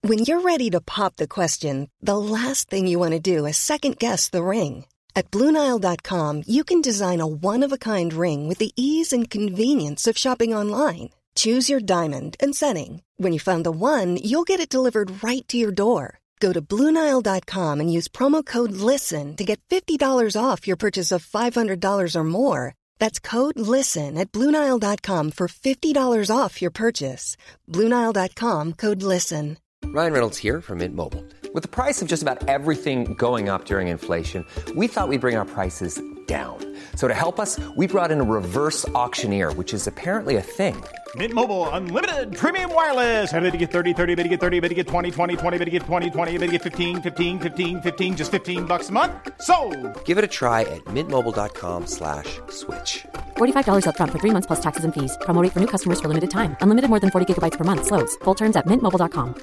When you're ready to pop the question, the last thing you want to do is second-guess the ring. At BlueNile.com, you can design a one-of-a-kind ring with the ease and convenience of shopping online. Choose your diamond and setting. When you find the one, you'll get it delivered right to your door. Go to BlueNile.com and use promo code LISTEN to get $50 off your purchase of $500 or more. That's code LISTEN at BlueNile.com for $50 off your purchase. BlueNile.com, code LISTEN. Ryan Reynolds here from Mint Mobile. With the price of just about everything going up during inflation, we thought we'd bring our prices down. So to help us, we brought in a reverse auctioneer, which is apparently a thing. Mint Mobile Unlimited Premium Wireless. How to get 30, 30, bit to get 30, bit to get 20, 20, 20, bit to get 20, 20, bit to get 15, 15, 15, 15, just $15 a month? Sold! Give it a try at mintmobile.com/switch. $45 up front for 3 months plus taxes and fees. Promo rate for new customers for limited time. Unlimited more than 40 gigabytes per month. Slows full terms at mintmobile.com.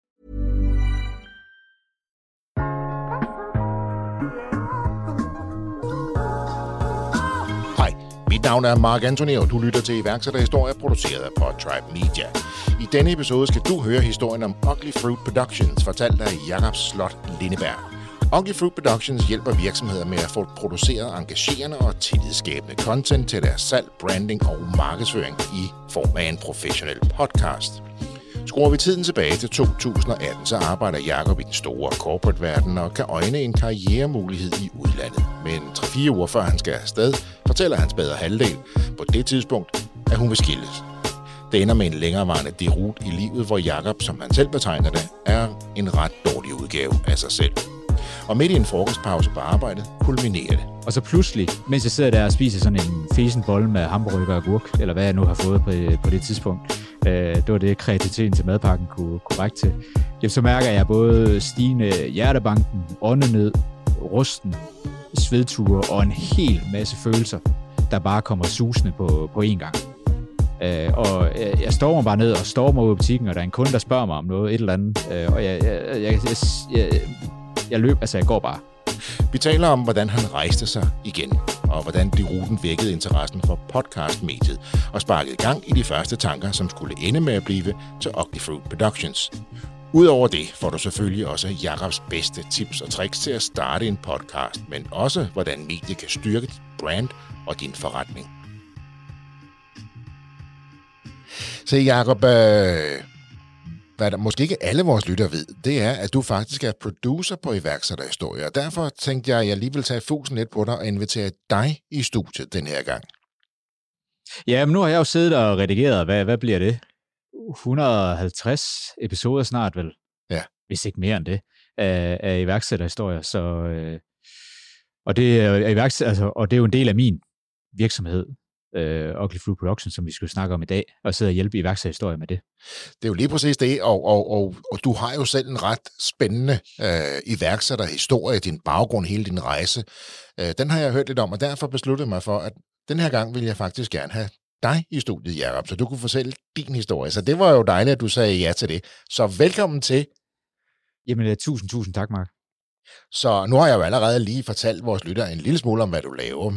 Mit navn er Mark Anthony, og du lytter til iværksætterhistorier produceret af Podtribe Media. I denne episode skal du høre historien om Ugly Fruit Productions, fortalt af Jakob Slot Lindeberg. Ugly Fruit Productions hjælper virksomheder med at få produceret engagerende og tillidsskabende content til deres salg, branding og markedsføring i form af en professionel podcast. Skruer vi tiden tilbage til 2018, så arbejder Jakob i den store corporate-verden og kan øjne en karrieremulighed i udlandet. Men 3-4 uger før han skal afsted, fortæller hans bedre halvdel på det tidspunkt, at hun vil skilles. Det ender med en længerevarende derut i livet, hvor Jakob, som han selv betegner det, er en ret dårlig udgave af sig selv. Og midt i en frokostpause på arbejdet, kulminerer det. Og så pludselig, mens jeg sidder der og spiser sådan en fesen bolle med hamburger og agurk, eller hvad jeg nu har fået på det tidspunkt, det var det, kreativiteten til madpakken kunne række til. Jamen, så mærker jeg både stigende hjertebanken, åndenød, rusten, svedture og en hel masse følelser, der bare kommer susende på én gang. Og jeg stormer bare ned og stormer ud i butikken, og der er en kunde, der spørger mig om noget, et eller andet, og jeg løb, altså jeg går bare. Vi taler om, hvordan han rejste sig igen, og hvordan deruten vækkede interessen for podcastmediet og sparkede gang i de første tanker, som skulle ende med at blive til Ugly Fruit Productions. Udover det får du selvfølgelig også Jakobs bedste tips og tricks til at starte en podcast, men også hvordan mediet kan styrke dit brand og din forretning. Så Jakob, hvad der måske ikke alle vores lytter ved, det er, at du faktisk er producer på iværksætterhistorier, og derfor tænkte jeg, at jeg lige vil tage fokusen lidt på dig og invitere dig i studiet den her gang. Ja, men nu har jeg jo siddet og redigeret, hvad bliver det? 150 episoder snart vel? Ja. Hvis ikke mere end det, af iværksætterhistorier. Så, og det er jo en del af min virksomhed, Ugly Fruit Production, som vi skal snakke om i dag, og sidde og hjælpe iværksætterhistorier med det. Det er jo lige præcis det, og du har jo selv en ret spændende iværksætterhistorie, din baggrund, hele din rejse. Den har jeg hørt lidt om, og derfor besluttede mig for, at den her gang vil jeg faktisk gerne have dig i studiet, Jakob, så du kunne fortælle din historie. Så det var jo dejligt, at du sagde ja til det. Så velkommen til. Jamen, tusind tak, Mark. Så nu har jeg jo allerede lige fortalt vores lyttere en lille smule om, hvad du laver,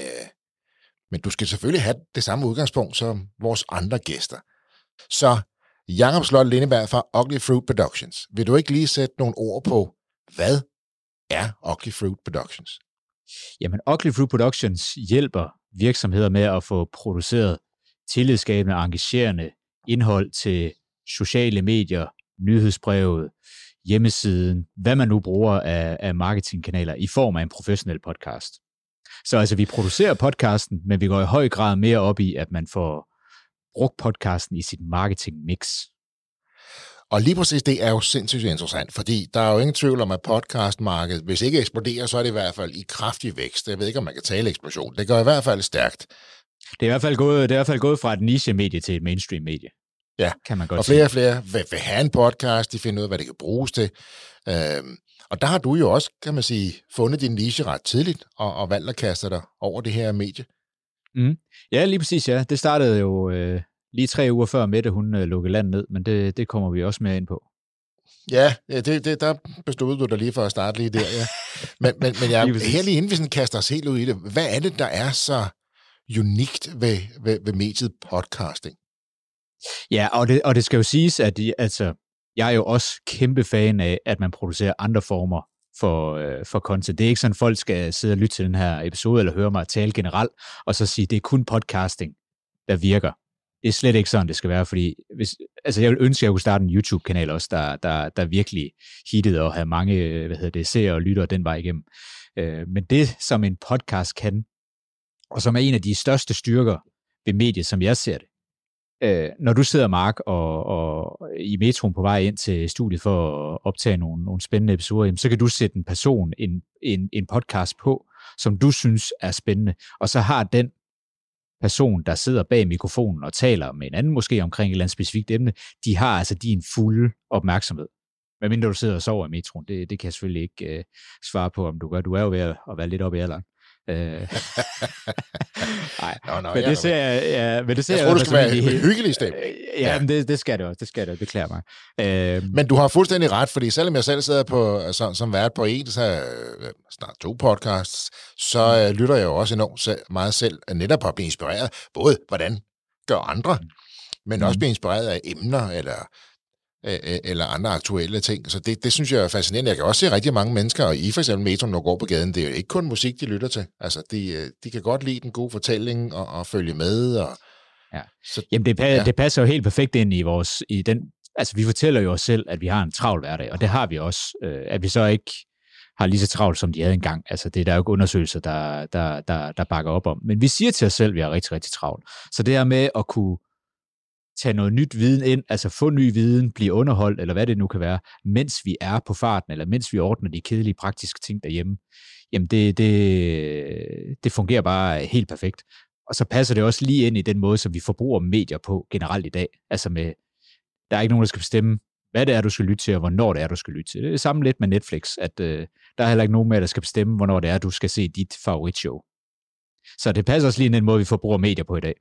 men du skal selvfølgelig have det samme udgangspunkt som vores andre gæster. Så Jakob Slot Lindeberg fra Ugly Fruit Productions. Vil du ikke lige sætte nogle ord på, hvad er Ugly Fruit Productions? Jamen, Ugly Fruit Productions hjælper virksomheder med at få produceret tillidsskabende og engagerende indhold til sociale medier, nyhedsbrevet, hjemmesiden, hvad man nu bruger af marketingkanaler i form af en professionel podcast. Så altså, vi producerer podcasten, men vi går i høj grad mere op i, at man får brugt podcasten i sit marketingmix. Og lige præcis det er jo sindssygt interessant, fordi der er jo ingen tvivl om, at podcastmarkedet, hvis ikke eksploderer, så er det i hvert fald i kraftig vækst. Jeg ved ikke, om man kan tale eksplosion. Det går i hvert fald stærkt. Det er i hvert fald gået fra et niche-medie til et mainstream-medie. Ja, kan man godt og flere og flere vil have en podcast, de finder ud af, hvad det kan bruges til. Og der har du jo også, kan man sige, fundet din niche ret tidligt, og valgt at kaste dig over det her medie. Mm. Ja, lige præcis, ja. Det startede jo lige 3 uger før Mette, hun lukkede landet ned, men det kommer vi også mere ind på. Ja, der bestod du dig lige for at starte lige der, ja. Men jeg her lige inden vi sådan kaster os helt ud i det, hvad er det, der er så unikt ved mediet podcasting? Ja, og det skal jo siges, at jeg er jo også kæmpe fan af, at man producerer andre former for content. Det er ikke sådan, at folk skal sidde og lytte til den her episode, eller høre mig tale generelt, og så sige, det er kun podcasting, der virker. Det er slet ikke sådan, det skal være, fordi jeg vil ønske, at jeg kunne starte en YouTube-kanal også, der virkelig hittede og have mange seere og lyttere den vej igennem. Men det, som en podcast kan, og som er en af de største styrker ved mediet, som jeg ser det, når du sidder, Mark, og i metroen på vej ind til studiet for at optage nogle spændende episoder, så kan du sætte en person, en podcast på, som du synes er spændende, og så har den person, der sidder bag mikrofonen og taler med en anden måske omkring et eller andet specifikt emne, de har altså din fulde opmærksomhed. Hvad mindre du sidder og sover i metroen, det kan jeg selvfølgelig ikke svare på, om du gør. Du er jo ved at være lidt oppe i alderen. Nej, men det ser jeg... Men det ser jeg tror, det skal være en hyggelig stemme. Ja, men det skal det også. Det skal det, beklager mig. Men du har fuldstændig ret, fordi selvom jeg selv sidder på, som vært på snart 2 podcasts, så lytter jeg jo også enormt meget selv, netop på at blive inspireret, både hvordan gør andre, men også blive inspireret af emner, eller andre aktuelle ting. Så det synes jeg er fascinerende. Jeg kan også se rigtig mange mennesker, og I for eksempel metroen, når går på gaden, det er jo ikke kun musik, de lytter til. Altså, de kan godt lide den gode fortælling og følge med. Ja. Så, jamen, det passer jo helt perfekt ind i den... Altså, vi fortæller jo os selv, at vi har en travl hverdag, og det har vi også. At vi så ikke har lige så travlt, som de havde engang. Altså, det er der jo ikke undersøgelser, der bakker op om. Men vi siger til os selv, at vi har rigtig, rigtig travlt. Så det her med at kunne tage noget nyt viden ind, altså få ny viden, blive underholdt, eller hvad det nu kan være, mens vi er på farten, eller mens vi ordner de kedelige praktiske ting derhjemme, jamen det fungerer bare helt perfekt. Og så passer det også lige ind i den måde, som vi forbruger medier på generelt i dag. Altså der er ikke nogen, der skal bestemme, hvad det er, du skal lytte til, og hvornår det er, du skal lytte til. Det er det samme lidt med Netflix, at der er heller ikke nogen med, der skal bestemme, hvornår det er, du skal se dit favoritshow. Så det passer også lige ind i den måde, vi forbruger medier på i dag.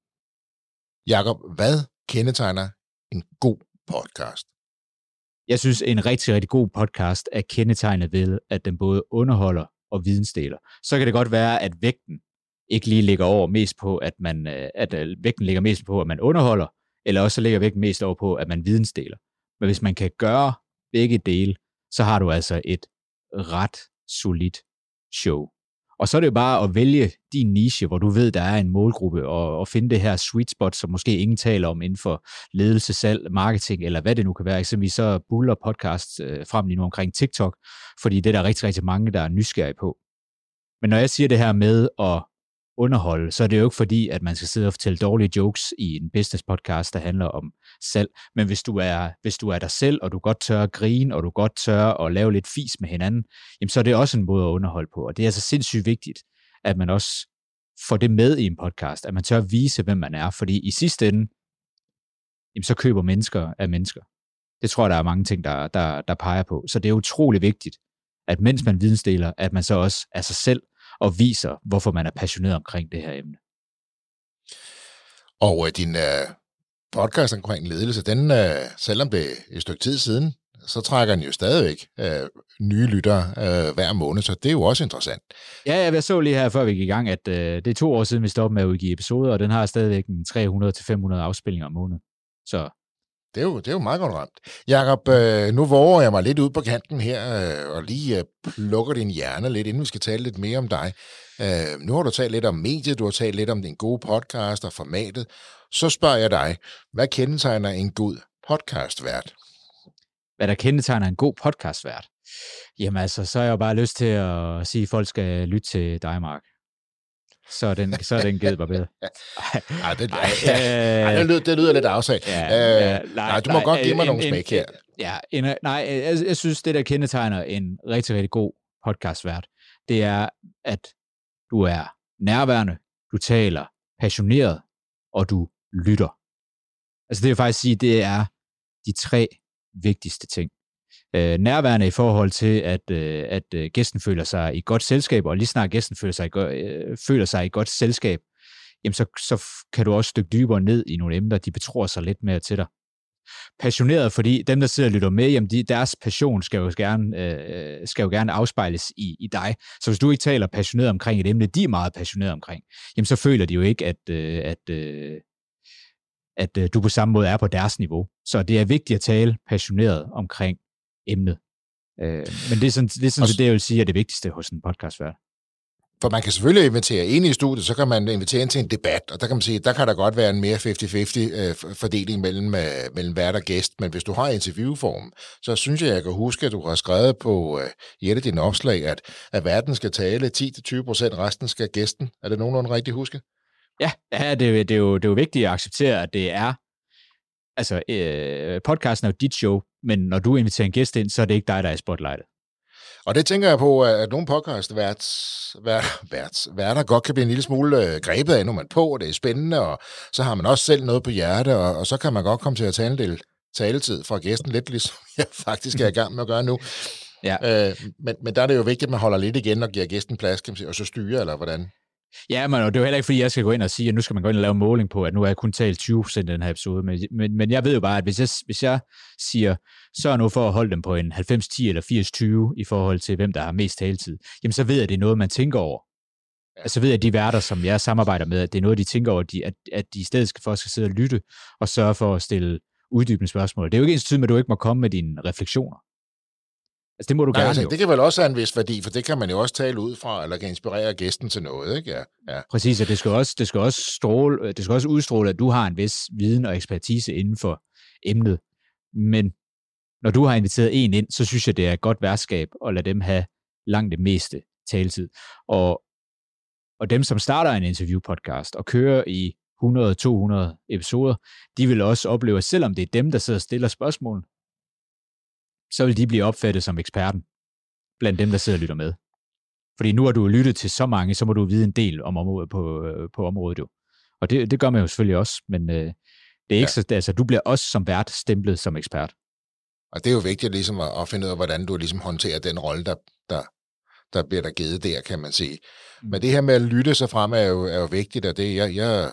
Jakob, hvad kendetegner en god podcast? Jeg synes, en rigtig, rigtig god podcast er kendetegnet ved, at den både underholder og vidensdeler. Så kan det godt være, at vægten ikke lige ligger mest på, at vægten ligger mest på, at man underholder, eller også ligger vægten mest over på, at man vidensdeler. Men hvis man kan gøre begge dele, så har du altså et ret solidt show. Og så er det jo bare at vælge din niche, hvor du ved, der er en målgruppe, og finde det her sweet spot, som måske ingen taler om inden for ledelse, salg, marketing, eller hvad det nu kan være. Eksempelvis så buller podcasts frem lige nu omkring TikTok, fordi det er der rigtig, rigtig mange, der er nysgerrige på. Men når jeg siger det her med at underholde, så er det jo ikke fordi, at man skal sidde og fortælle dårlige jokes i en business podcast, der handler om salg. Men hvis du er dig selv, og du godt tør at grine, og du godt tør at lave lidt fis med hinanden, jamen så er det også en måde at underholde på. Og det er altså sindssygt vigtigt, at man også får det med i en podcast, at man tør at vise, hvem man er. Fordi i sidste ende, jamen så køber mennesker af mennesker. Det tror jeg, der er mange ting, der peger på. Så det er utrolig vigtigt, at mens man vidensdeler, at man så også er sig selv, og viser, hvorfor man er passioneret omkring det her emne. Og din podcast omkring ledelse, den, selvom det er et stykke tid siden, så trækker den jo stadigvæk nye lyttere hver måned, så det er jo også interessant. Ja, jeg så lige her, før vi gik i gang, at det er 2 år siden, vi stoppede med at udgive episoder, og den har stadigvæk 300-500 afspillinger om måneden. Så det er jo meget godt ramt. Jakob, nu våger jeg mig lidt ud på kanten her, og lige plukker din hjerne lidt, inden vi skal tale lidt mere om dig. Nu har du talt lidt om mediet, du har talt lidt om din gode podcast og formatet. Så spørger jeg dig, hvad kendetegner en god podcastvært? Hvad der kendetegner en god podcastvært? Jamen altså, så har jeg jo bare lyst til at sige, at folk skal lytte til dig, Mark. Så er den givet bare bedre. Det lyder lidt afsat. Nej, du må godt give mig nogle smæk her. Jeg synes, det der kendetegner en rigtig, rigtig god podcastvært, det er, at du er nærværende, du taler passioneret, og du lytter. Altså det vil faktisk sige, det er de 3 vigtigste ting. Nærværende i forhold til, at gæsten føler sig i godt selskab, og lige snart gæsten føler sig i godt selskab, jamen så kan du også dykke dybere ned i nogle emner, de betror sig lidt mere til dig. Passioneret, fordi dem, der sidder og lytter med, jamen deres passion skal jo gerne afspejles i dig. Så hvis du ikke taler passioneret omkring et emne, de er meget passioneret omkring, jamen så føler de jo ikke, at du på samme måde er på deres niveau. Så det er vigtigt at tale passioneret omkring emnet. Men det er sådan det, jeg vil sige, er det vigtigste hos en podcastvært. For man kan selvfølgelig invitere ind i studiet, så kan man invitere ind til en debat, og der kan man sige, der kan der godt være en mere 50-50 fordeling mellem vært og gæst, men hvis du har interviewform, så synes jeg kan huske, at du har skrevet på i et af dine opslag, at værten skal tale 10-20%, resten skal gæsten. Er det nogenlunde rigtigt huske? Ja, det er jo vigtigt at acceptere, at det er, altså podcasten er jo dit show, men når du inviterer en gæst ind, så er det ikke dig, der er i spotlightet. Og det tænker jeg på, at nogle podcastværter godt kan blive en lille smule grebet af, når man på, og det er spændende, og så har man også selv noget på hjerte, og så kan man godt komme til at tage en del taletid fra gæsten, lidt ligesom jeg faktisk er i gang med at gøre nu. Ja. Men der er det jo vigtigt, at man holder lidt igen og giver gæsten plads, kan man sige, og så styrer, eller hvordan? Ja, men det er jo heller ikke, fordi jeg skal gå ind og sige, at nu skal man gå ind og lave en måling på, at nu har jeg kun talt 20% i den her episode. Men jeg ved jo bare, at hvis jeg siger, sørg nu for at holde dem på en 90-10 eller 80-20 i forhold til, hvem der har mest taletid, jamen så ved jeg, at det er noget, man tænker over. Ja. Altså ved jeg, at de værter, som jeg samarbejder med, at det er noget, de tænker over, at de i stedet skal sidde og lytte og sørge for at stille uddybende spørgsmål. Det er jo ikke ens tid med, at du ikke må komme med dine refleksioner. Altså, det må du gerne altså, jo. Det kan vel også have en vis værdi, for det kan man jo også tale ud fra, eller kan inspirere gæsten til noget, ikke? Ja. Præcis, og det skal også udstråle, at du har en vis viden og ekspertise inden for emnet. Men når du har inviteret en ind, så synes jeg, det er et godt værtskab at lade dem have langt det meste taletid. Og dem, som starter en interviewpodcast og kører i 100-200 episoder, de vil også opleve, at selvom det er dem, der sidder og stiller spørgsmål, så vil de blive opfattet som eksperten blandt dem, der sidder og lytter med. Fordi nu har du lyttet til så mange, så må du vide en del om området på området jo. Og det gør man jo selvfølgelig også, men det er ikke så, altså du bliver også som vært stemplet som ekspert. Og det er jo vigtigt ligesom at finde ud af, hvordan du ligesom håndterer den rolle, der bliver der givet der, kan man sige. Men det her med at lytte sig frem er jo vigtigt, og det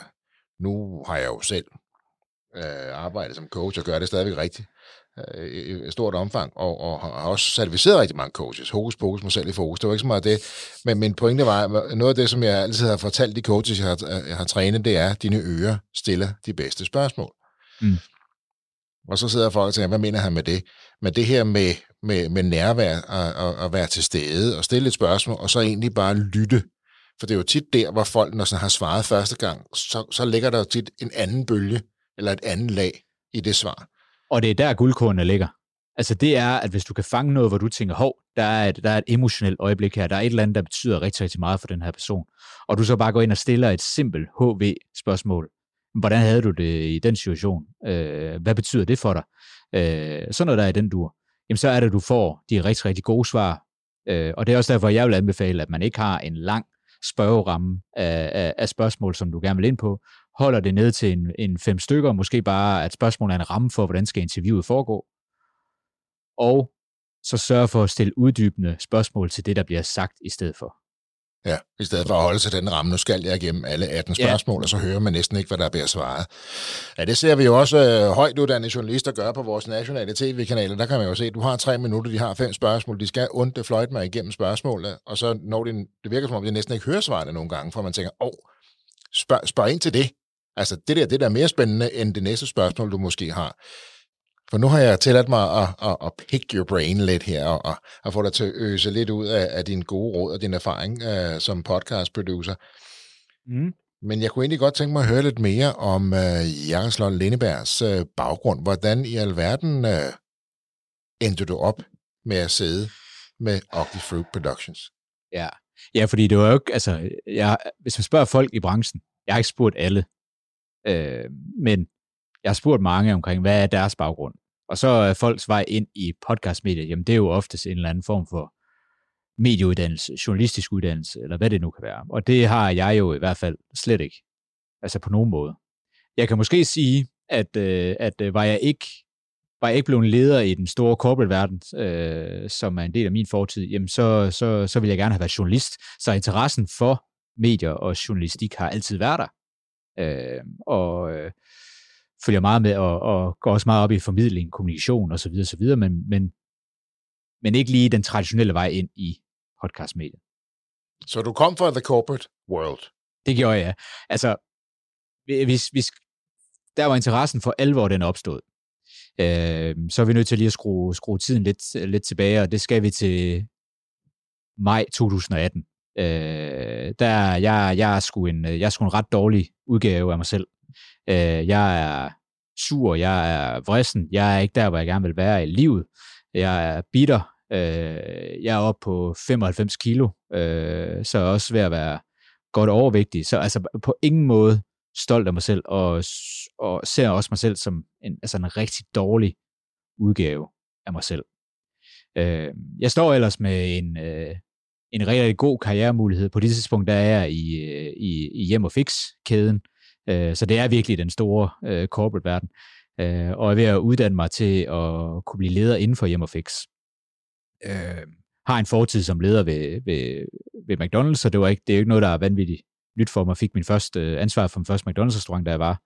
nu har jeg jo selv arbejdet som coach og gør det stadigvæk rigtigt i stort omfang, og har også certificeret rigtig mange coaches. Hokus pokus, mig selv i fokus. Det var ikke så meget det. Men min pointe var, noget af det, som jeg altid har fortalt de coaches, jeg har trænet, det er, at dine ører stiller de bedste spørgsmål. Mm. Og så sidder folk og tænker, hvad mener han med det? Men det her med nærvær og være til stede og stille et spørgsmål, og så egentlig bare lytte. For det er jo tit der, hvor folk, når sådan har svaret første gang, så ligger der jo tit en anden bølge, eller et andet lag i det svar. Og det er der guldkornene ligger. Altså det er, at hvis du kan fange noget, hvor du tænker, der er et emotionelt øjeblik her, der er et eller andet, der betyder rigtig, rigtig meget for den her person, og du så bare går ind og stiller et simpelt HV-spørgsmål. Hvordan havde du det i den situation? Hvad betyder det for dig? Sådan noget der i den dur. Jamen så er det, at du får de rigtig, rigtig gode svar. Og det er også derfor, jeg vil anbefale, at man ikke har en lang spørgeramme af spørgsmål, som du gerne vil ind på. Holder det ned til en 5 stykker, måske bare, at spørgsmålet er en ramme for, hvordan skal interviewet foregå. Og så sørge for at stille uddybende spørgsmål til det, der bliver sagt i stedet for. Ja, i stedet for at holde sig den ramme, nu skal jeg igennem alle 18 spørgsmål, og så hører man næsten ikke, hvad der bliver svaret. Ja, det ser vi jo også højt uddannede journalister gøre på vores nationale tv-kanaler. Der kan man jo se, at du har 3 minutter, de har 5 spørgsmål, de skal ondt fløjte mig igennem spørgsmålene, og så når det virker som om, de næsten ikke hører svarene nogle gange, for man tænker, spørg ind til det. Altså, det er mere spændende, end det næste spørgsmål, du måske har. For nu har jeg tilladt mig at pick your brain lidt her, og få dig til at øse lidt ud af din gode råd og din erfaring som podcast producer. Mm. Men jeg kunne egentlig godt tænke mig at høre lidt mere om Jakob Sloth Lindebergs baggrund. Hvordan i alverden endte du op med at sidde med Ugly Fruit Productions? Ja, fordi det var jo ikke, altså, hvis man spørger folk i branchen, jeg har ikke spurgt alle, men jeg har spurgt mange omkring, hvad er deres baggrund? Og så er folks vej ind i podcastmediet, jamen det er jo oftest en eller anden form for medieuddannelse, journalistisk uddannelse, eller hvad det nu kan være. Og det har jeg jo i hvert fald slet ikke. Altså på nogen måde. Jeg kan måske sige, at var jeg ikke blevet leder i den store corporate-verden, som er en del af min fortid, jamen så vil jeg gerne have været journalist. Så interessen for medier og journalistik har altid været der. Følger meget med og går også meget op i formidling, kommunikation osv., men ikke lige den traditionelle vej ind i podcastmediet. Så du kom fra the corporate world? Det gjorde jeg. Altså, der var interessen for alvor, den opstod. Så er vi nødt til lige at skrue tiden lidt tilbage, og det skal vi til maj 2018. Jeg er sgu en ret dårlig udgave af mig selv. Jeg er sur, jeg er vrissen, jeg er ikke der, hvor jeg gerne vil være i livet. Jeg er bitter, jeg er oppe på 95 kilo, så er jeg også ved at være godt overvægtig. Så altså på ingen måde stolt af mig selv, og ser også mig selv som en rigtig dårlig udgave af mig selv. Jeg står ellers med en rigtig god karrieremulighed. På det tidspunkt, der er jeg i Hjem og Fix-kæden, så det er virkelig den store corporate-verden, og er ved at uddanne mig til at kunne blive leder inden for Hjem og Fix. Har en fortid som leder ved McDonald's, så det er jo ikke noget, der er vanvittigt nyt for mig. Jeg fik min første ansvar for min første McDonald's-restaurant, da jeg var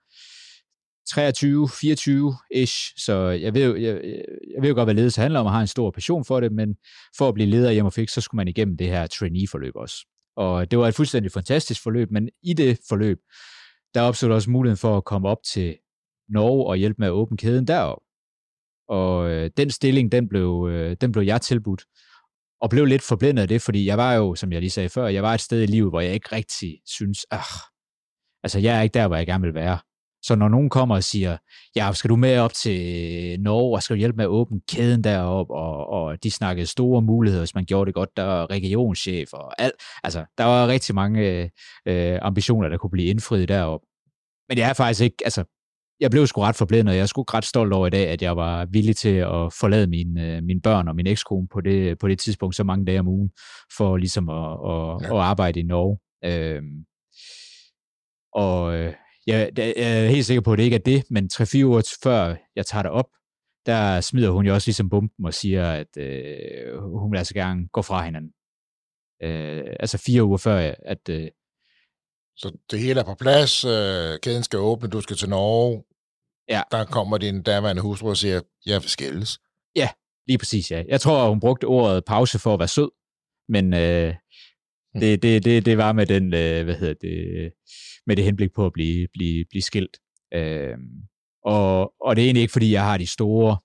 23-24-ish, så jeg ved jo godt, hvad ledelse handler om, og har en stor passion for det, men for at blive leder i Hjem og Fix, så skulle man igennem det her trainee-forløb også. Og det var et fuldstændig fantastisk forløb, men i det forløb, der opstod også muligheden for at komme op til Norge og hjælpe med at åbne kæden derop. Og den stilling, den blev jeg tilbudt, og blev lidt forblændet af det, fordi jeg var jo, som jeg lige sagde før, jeg var et sted i livet, hvor jeg ikke rigtig synes, jeg er ikke der, hvor jeg gerne vil være. Så når nogen kommer og siger, ja, skal du med op til Norge, og skal du hjælpe med at åbne kæden derop, og de snakkede store muligheder, hvis man gjorde det godt, der var regionschef og alt. Altså, der var rigtig mange ambitioner, der kunne blive indfriet derop. Men jeg er faktisk ikke, jeg blev sgu ret forblændet, og jeg er sgu ret stolt over i dag, at jeg var villig til at forlade mine børn og min ekskone på det tidspunkt, så mange dage om ugen, for ligesom at arbejde i Norge. Jeg er helt sikker på, at det ikke er det, men 3-4 uger før jeg tager det op, der smider hun jo også ligesom bomben og siger, at hun vil altså gerne gå fra hinanden. 4 uger før, at... Så det hele er på plads, kæden skal åbne, du skal til Norge. Ja. Der kommer din daværende hustru og siger, jeg vil skældes. Ja, lige præcis, ja. Jeg tror, hun brugte ordet pause for at være sød, men det var med den, med det henblik på at blive skilt. Og det er egentlig ikke, fordi jeg har de store,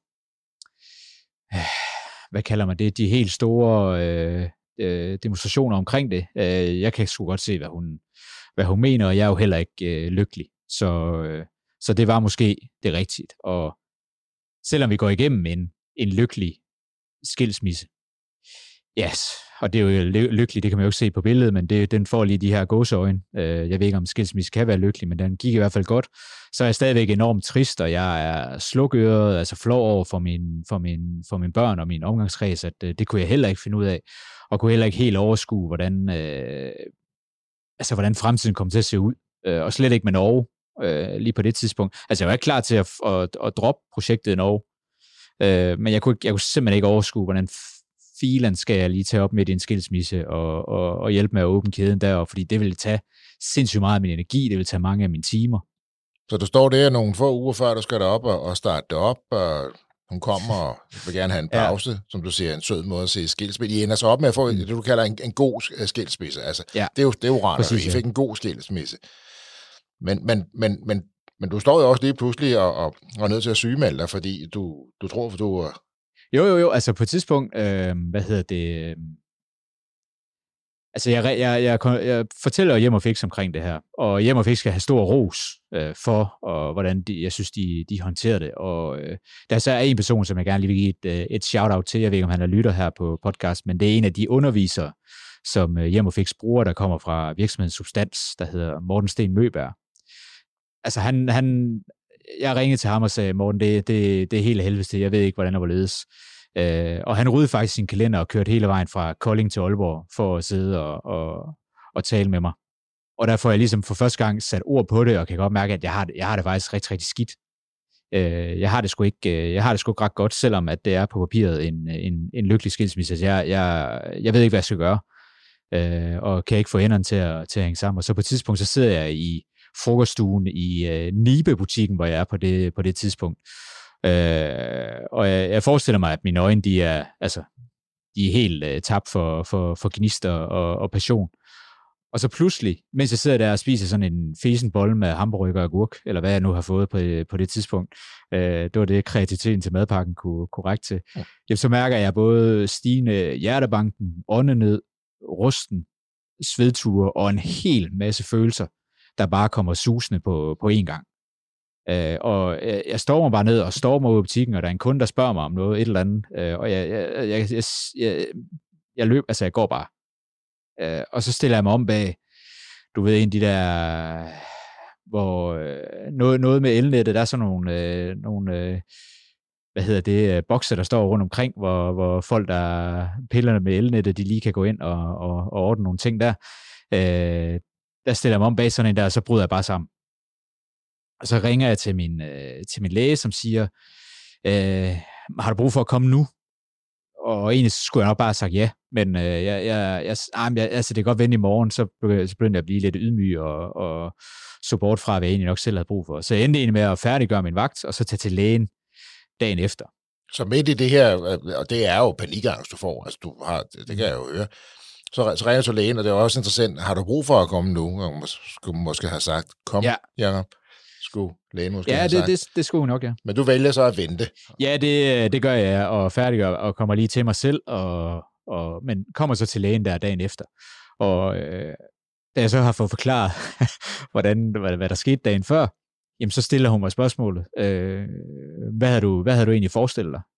hvad kalder man det, de helt store demonstrationer omkring det. Jeg kan sgu godt se, hvad hun mener, og jeg er jo heller ikke lykkelig. Så det var måske det rigtigt. Og selvom vi går igennem en lykkelig skilsmisse, yes, og det er jo lykkeligt, det kan man jo ikke se på billedet, men den får lige de her gåseøjne. Jeg ved ikke, om skilsmisse kan være lykkelig, men den gik i hvert fald godt. Så er jeg stadigvæk enormt trist, og jeg er slukøret, flov over for mine børn og min omgangskreds, at det kunne jeg heller ikke finde ud af, og kunne heller ikke helt overskue, hvordan fremtiden kom til at se ud, og slet ikke med Norge lige på det tidspunkt. Jeg var ikke klar til at droppe projektet i Norge, men jeg kunne simpelthen ikke overskue, hvordan filen skal jeg lige tage op midt i en skilsmisse og hjælpe med at åbne kæden deroppe, fordi det ville tage sindssygt meget af min energi, det ville tage mange af mine timer. Så du står der nogle få uger før, du skal derop og starte det op, og hun kommer og vil gerne have en pause, som du siger, en sød måde at se skilsmisse. I ender så op med at få det, du kalder en god skilsmisse. Det er jo rart, at I fik en god skilsmisse. Men du står jo også lige pludselig og er nødt til at sygemelde dig, fordi du tror, for du... Jo, på et tidspunkt, jeg fortæller Hjem og Fix omkring det her, og Hjem og Fix skal have stor ros for, hvordan jeg synes, de håndterer det, og der så er en person, som jeg gerne lige vil give et shout-out til, jeg ved ikke, om han er lytter her på podcast, men det er en af de undervisere, som Hjem og Fix bruger, der kommer fra virksomhedens Substans, der hedder Morten Sten Møberg. Jeg ringede til ham og sagde, Morten, det er helt helvedes, jeg ved ikke, hvordan det var ledes. Og han ryddede faktisk sin kalender og kørte hele vejen fra Kolding til Aalborg for at sidde og tale med mig. Og der får jeg ligesom for første gang sat ord på det, og kan godt mærke, at jeg har det faktisk rigtig, rigtig skidt. Jeg har det sgu ikke ret godt, selvom at det er på papiret en lykkelig skilsmisse. Jeg ved ikke, hvad jeg skal gøre, og kan ikke få enderne til at hænge sammen. Og så på et tidspunkt, så sidder jeg i frokoststuen i Nibe-butikken, hvor jeg er på det tidspunkt. Og jeg forestiller mig, at mine øjne, de er helt tabt for gnister og passion. Og så pludselig, mens jeg sidder der og spiser sådan en fesen bolle med hamburger og agurk, eller hvad jeg nu har fået på det tidspunkt, det var det, kreativiteten til madpakken kunne række til, jamen, så mærker jeg både stigende hjertebanken, åndenød, rusten, svedture og en hel masse følelser, der bare kommer susende på én gang. Og jeg stormer bare ned og stormer ud i butikken, og der er en kunde, der spørger mig om noget, et eller andet, og jeg løb, altså jeg går bare. Og så stiller jeg mig om bag, du ved, en af de der, hvor noget med elnettet, der er sådan nogle bokser, der står rundt omkring, hvor folk, der piller med elnettet, de lige kan gå ind og ordne nogle ting der. Der stiller jeg mig om bag sådan en der, og så bryder jeg bare sammen. Og så ringer jeg til min læge, som siger, har du brug for at komme nu? Og egentlig skulle jeg nok bare have sagt ja, men altså det kan godt vende i morgen, så begyndte jeg at blive lidt ydmyg og så bort fra, hvad jeg egentlig nok selv havde brug for. Så jeg endte egentlig med at færdiggøre min vagt, og så tage til lægen dagen efter. Så midt i det her, og det er jo panikangst, du får, altså du har, det kan jeg jo høre, så ringer du til lægen, og det er også interessant, har du brug for at komme nu? Og skulle måske have sagt, kom, Jacob. Skulle lægen måske have sagt. Ja, det skulle hun nok, ja. Men du vælger så at vente. Ja, det gør jeg, og færdiggør, og kommer lige til mig selv, men kommer så til lægen der dagen efter. Og da jeg så har fået forklaret, hvad der skete dagen før, jamen så stiller hun mig spørgsmålet, hvad havde du egentlig forestillet dig?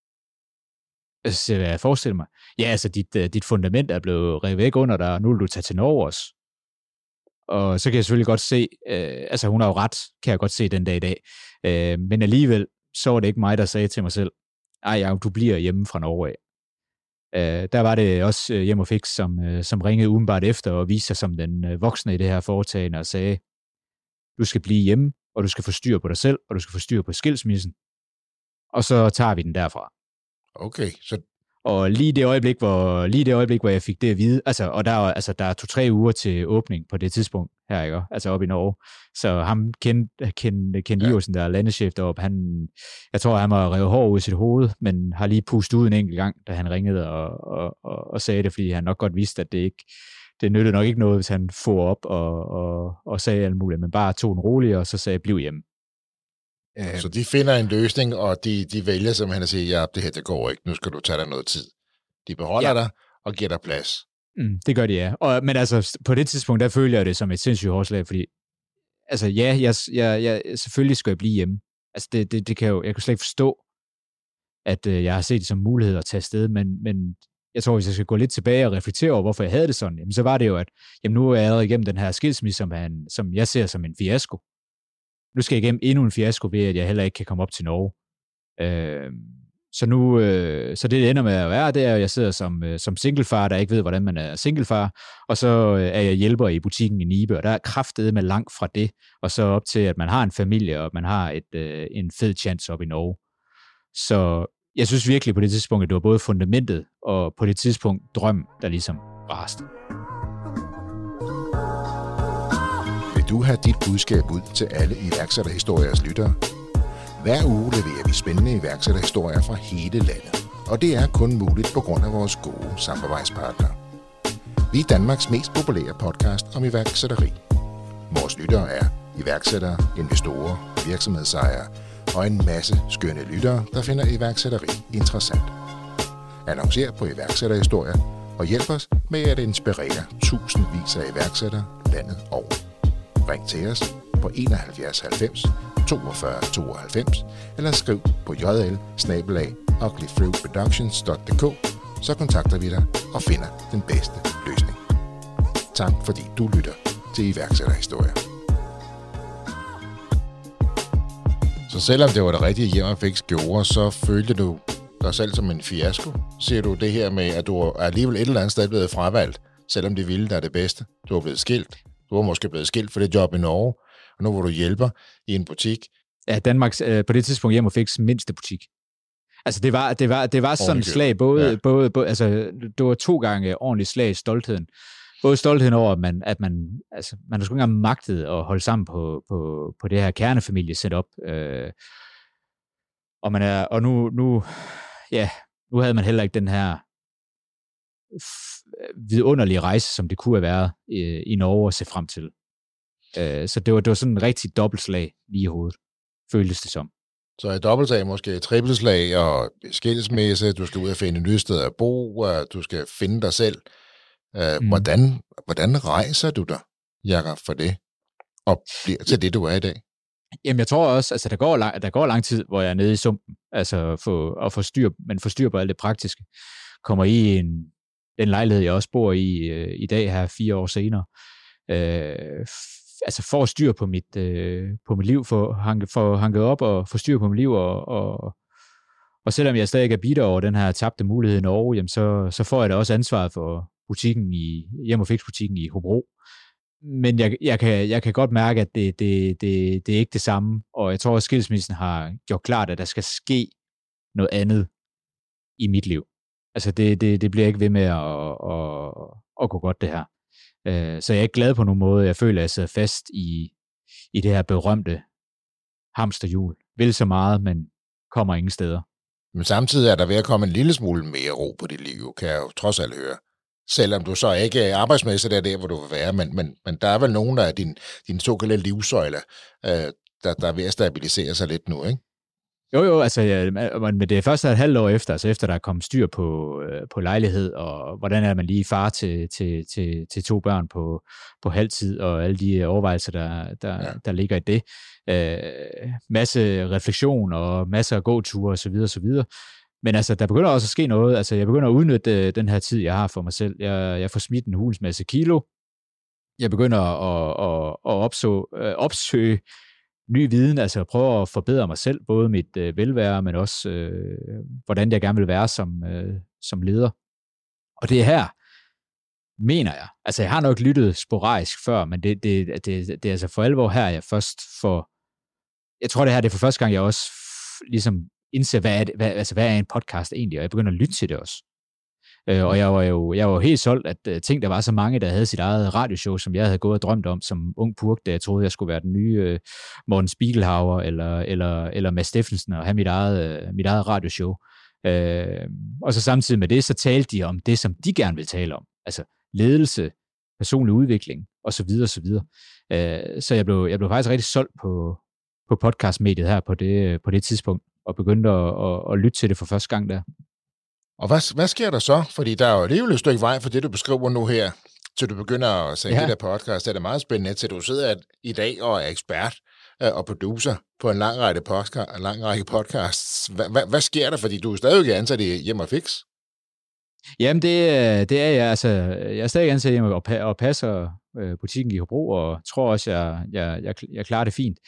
Så hvad jeg forestiller mig? Ja, altså dit fundament er blevet revet væk under dig, og nu vil du tage til Norge også. Og så kan jeg selvfølgelig godt se, altså hun har jo ret, kan jeg godt se den dag i dag, men alligevel, så var det ikke mig, der sagde til mig selv, Jacob, du bliver hjemme fra Norge af. Der var det også Hjem og Fix, som ringede umiddelbart efter og viste sig som den voksne i det her foretagende og sagde, du skal blive hjemme, og du skal få styr på dig selv, og du skal få styr på skilsmissen, og så tager vi den derfra. Okay, så... Og lige det øjeblik, hvor jeg fik det at vide, og der er 2-3 uger til åbning på det tidspunkt her, ikke? Altså oppe i Norge. Så ham Ken Iversen, der er landeschef deroppe, jeg tror, han var revet hår ud i sit hoved, men har lige pustet ud en enkelt gang, da han ringede og sagde det, fordi han nok godt vidste, at det nyttede nok ikke noget, hvis han får op og sagde alt muligt, men bare tog den roligt, og så sagde, bliv hjemme. Så de finder en løsning, og de vælger simpelthen at sige, ja, det her, det går ikke, nu skal du tage dig noget tid. De beholder dig og giver dig plads. Det gør de, ja. Men altså, på det tidspunkt, der føler jeg det som et sindssygt hårdslag, fordi, altså ja, jeg selvfølgelig skal jeg blive hjemme. Altså, det kan jeg kan slet ikke forstå, at jeg har set det som mulighed at tage afsted, men jeg tror, hvis jeg skal gå lidt tilbage og reflektere over, hvorfor jeg havde det sådan, jamen, så var det jo, at nu er jeg allerede igennem den her skilsmisse, som jeg ser som en fiasko. Nu skal jeg igennem endnu en fiasko ved, at jeg heller ikke kan komme op til Norge. Så det ender med at være, det er, at jeg sidder som singlefar, der ikke ved, hvordan man er singlefar, og så er jeg hjælper i butikken i Nibe, og der er kraftedeme langt fra det, og så op til, at man har en familie, og man har en fed chance op i Norge. Så jeg synes virkelig på det tidspunkt, at det var både fundamentet, og på det tidspunkt drøm, der ligesom raste. Du har dit budskab ud til alle iværksætterhistoriers lyttere. Hver uge leverer vi spændende iværksætterhistorier fra hele landet, og det er kun muligt på grund af vores gode samarbejdspartnere. Vi er Danmarks mest populære podcast om iværksætteri. Vores lyttere er iværksættere, investorer, virksomhedsejere og en masse skønne lyttere, der finder iværksætteri interessant. Annoncer på iværksætterhistorier og hjælp os med at inspirere tusindvis af iværksættere landet over. Ring til os på 71 90 42 92 eller skriv på jl@uglyfruitproductions.dk, så kontakter vi dig og finder den bedste løsning. Tak fordi du lytter til iværksætterhistorier. Så selvom det var det rigtige Hjem og Fix gjorde, så følte du dig selv som en fiasko. Ser du det her med, at du er alligevel et eller andet sted blevet fravalgt, selvom det ville, der er det bedste? Du er blevet skilt. Du var måske blevet skilt for det job i Norge, og nu hvor du hjælper i en butik. Ja, Danmarks på det tidspunkt Hjem og Fix mindste butik. Altså det var sådan et slag, både, altså det var 2 gange ordentligt slag i stoltheden. Både stoltheden over, at man skulle ikke engang magtet at holde sammen på det her kernefamilie setup. Og nu havde man heller ikke den her vidunderlig rejse, som det kunne have været i Norge at se frem til. Så det var sådan en rigtig dobbeltslag lige i hovedet, føltes det som. Så et dobbeltslag, måske trippelslag og skilsmisse, du skal ud og finde et nyt sted at bo, og du skal finde dig selv. Hvordan rejser du dig, Jakob, for det, og bliver til det, du er i dag? Jamen, jeg tror også, altså der går lang tid, hvor jeg er nede i sumpen, altså få styr på alt det praktiske. Kommer i den lejlighed, jeg også bor i dag her 4 år senere. Altså for at styr på mit liv, for hanket op og få styr på mit liv, og selvom jeg stadig er bitter over den her tabte mulighed i Norge, jamen så får jeg da også ansvaret for butikken Hjem og Fix-butikken i Hobro. Men jeg kan godt mærke, at det er ikke det samme, og jeg tror, at skilsmissen har gjort klart, at der skal ske noget andet i mit liv. Altså det bliver ikke ved med at gå godt, det her. Så jeg er ikke glad på nogen måde. Jeg føler, at jeg sidder fast i det her berømte hamsterhjul. Vil så meget, men kommer ingen steder. Men samtidig er der ved at komme en lille smule mere ro på dit liv, kan jeg jo trods alt høre. Selvom du så ikke er arbejdsmæssigt der, hvor du vil være, men der er vel nogen af dine såkaldte livsøjler, der er ved at stabilisere sig lidt nu, ikke? Jo, altså, men det er først et halvt år efter, altså efter der er kommet styr på lejlighed, og hvordan er man lige far til 2 børn på halvtid, og alle de overvejelser, der ligger i det. Masse refleksion, og masser af gåture, osv. Men altså, der begynder også at ske noget. Altså, jeg begynder at udnytte den her tid, jeg har for mig selv. Jeg får smidt en hulens masse kilo. Jeg begynder at opsøge ny viden, altså at prøve at forbedre mig selv, både mit velvære, men også hvordan jeg gerne vil være som leder. Og det er her, mener jeg. Altså, jeg har nok lyttet sporadisk før, men det er altså for alvor her, jeg først får... Jeg tror, det her det er for første gang, jeg også ligesom indser, hvad er en podcast egentlig, og jeg begynder at lytte til det også. Og jeg var jo helt solgt, at ting, der var så mange, der havde sit eget radioshow, som jeg havde gået og drømt om som ung purk, da jeg troede, jeg skulle være den nye Morten Spiegelhauer eller Mads Steffensen og have mit eget radioshow. Og så samtidig med det, så talte de om det, som de gerne vil tale om. Altså ledelse, personlig udvikling, osv. Så jeg blev faktisk rigtig solgt på podcastmediet her på det tidspunkt, og begyndte at lytte til det for første gang der. Og hvad sker der så? Fordi der er jo alligevel et stykke vej for det, du beskriver nu her, til du begynder at sige det der podcast. Det er meget spændende, til du sidder i dag og er ekspert og producer på en lang række podcasts. Hvad sker der? Fordi du er stadig ansat i Hjem og Fix. Jamen, det er jeg. Altså, jeg er stadig ansat hjemme og passer butikken i Hobro, og tror også, jeg klarer det fint.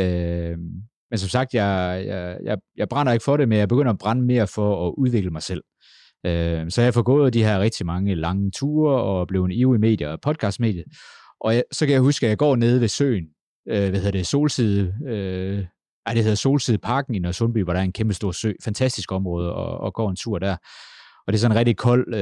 Men som sagt, jeg brænder ikke for det, men jeg begynder at brænde mere for at udvikle mig selv. Så jeg får gået de her rigtig mange lange ture og blev en ivrig medie og podcastmedie. Og så kan jeg huske, at jeg går nede ved søen, Solside, det hedder Solsideparken i Nørresundby, hvor der er en kæmpe stor sø, fantastisk område, og går en tur der. Og det er sådan en rigtig kold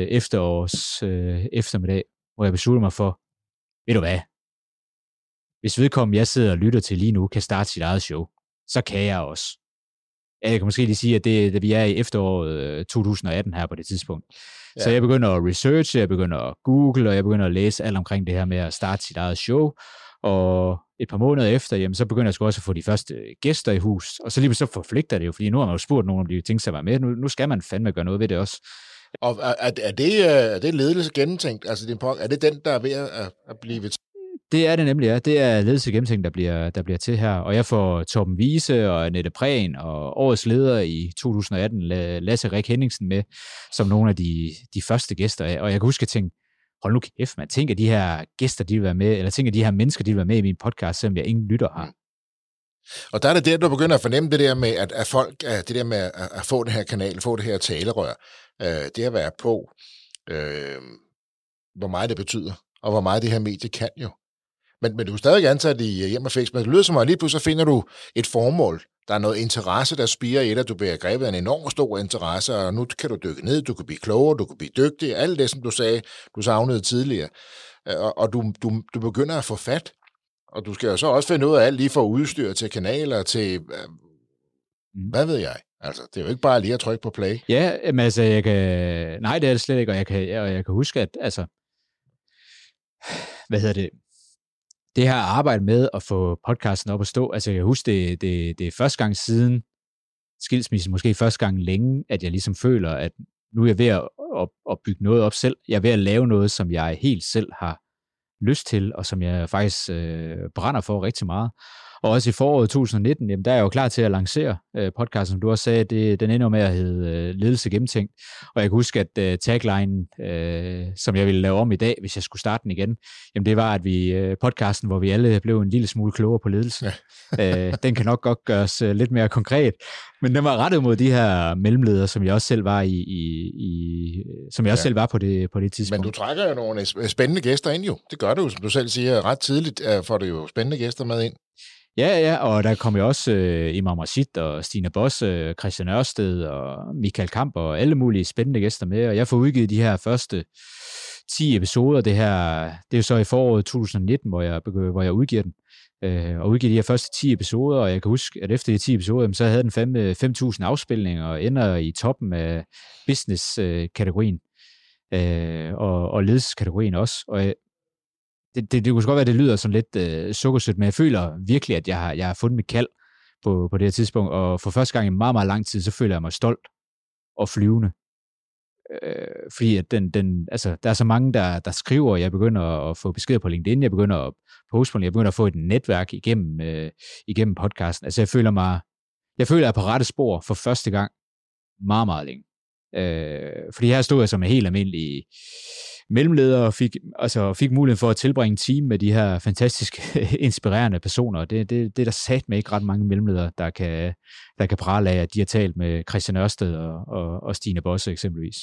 eftermiddag, hvor jeg beslutter mig for, ved du hvad, hvis vedkommende, jeg sidder og lytter til lige nu, kan starte sit eget show, så kan jeg også. Jeg kan måske lige sige, at vi er i efteråret 2018 her på det tidspunkt. Ja. Så jeg begynder at researche, jeg begynder at google, og jeg begynder at læse alt omkring det her med at starte sit eget show. Og et par måneder efter, jamen, så begynder jeg sgu også at få de første gæster i hus. Og så lige så forpligter det jo, fordi nu har man jo spurgt nogen, om de tænker sig at være med. Nu skal man fandme gøre noget ved det også. Og er det ledelse gennemtænkt? Altså, er det den, der er ved at blive... Det er det nemlig, ja. Det er ledelse gennemtænkt, der bliver til her. Og jeg får Torben Wiese og Annette Prehn og årets leder i 2018, Lasse Rik Henningsen med, som nogle af de første gæster af. Og jeg kan huske at tænke, hold nu kæft, man. Tænker de her gæster, de vil være med, eller tænker de her mennesker, de vil være med i min podcast, selvom jeg ingen lytter har. Og der er det der, du begynder at fornemme det der med, at folk, det der med at få det her kanal, få det her talerør, det at være på, hvor meget det betyder, og hvor meget det her medie kan jo. Men du er stadig ansat i Hjem og Fix, men det lyder som om, at lige pludselig så finder du et formål. Der er noget interesse, der spirer i dig, du bliver grebet af en enorm stor interesse, og nu kan du dykke ned, du kan blive klogere, du kan blive dygtig, alt det, som du sagde, du savnede tidligere. Og du begynder at få fat, og du skal jo så også finde ud af alt lige fra udstyr til kanaler til, hvad ved jeg. Altså, det er jo ikke bare lige at trykke på play. Ja, men altså, nej, det er det slet ikke, og jeg kan huske, at altså, det her arbejde med at få podcasten op at stå, altså jeg kan huske, det er første gang siden skilsmisse, måske første gang længe, at jeg ligesom føler, at nu er jeg ved at bygge noget op selv. Jeg er ved at lave noget, som jeg helt selv har lyst til, og som jeg faktisk brænder for rigtig meget. Og også i foråret 2019, jamen, der er jeg jo klar til at lancere podcasten, som du også sagde, den ender med at hedde Ledelse Gennemtænkt. Og jeg kan huske, at tagline, som jeg ville lave om i dag, hvis jeg skulle starte den igen, jamen det var, at podcasten, hvor vi alle blev en lille smule klogere på ledelse. Ja. Den kan nok godt gøres lidt mere konkret, men den var rettet mod de her mellemledere, som jeg også selv var selv var på det tidspunkt. Men du trækker jo nogle spændende gæster ind jo. Det gør du, som du selv siger, ret tidligt får du jo spændende gæster med ind. Ja, og der kom jo også Imam Rashid og Stine Bosse, Christian Ørsted og Michael Kamp og alle mulige spændende gæster med, og jeg får udgivet de her første 10 episoder. Det er jo så i foråret 2019, hvor jeg udgiver den, og udgiver de her første 10 episoder, og jeg kan huske, at efter de 10 episoder, så havde den 5.000 afspilninger og ender i toppen af business-kategorien og ledelseskategorien også, og det kunne godt være, at det lyder sådan lidt sukkersødt, men jeg føler virkelig, at jeg har fundet mit kald på det her tidspunkt, og for første gang i meget, meget lang tid, så føler jeg mig stolt og flyvende. Fordi at altså, der er så mange, der skriver, og jeg begynder at få beskeder på LinkedIn, jeg begynder at poste på LinkedIn, jeg begynder at få et netværk igennem podcasten. Altså jeg føler, jeg er på rette spor for første gang meget, meget længe. Fordi her stod jeg som en helt almindelig mellemleder og fik muligheden for at tilbringe en time med de her fantastiske, inspirerende personer. Det er der sat med ikke ret mange mellemledere, der kan prale af, at de har talt med Christian Ørsted og Stine Bosse eksempelvis.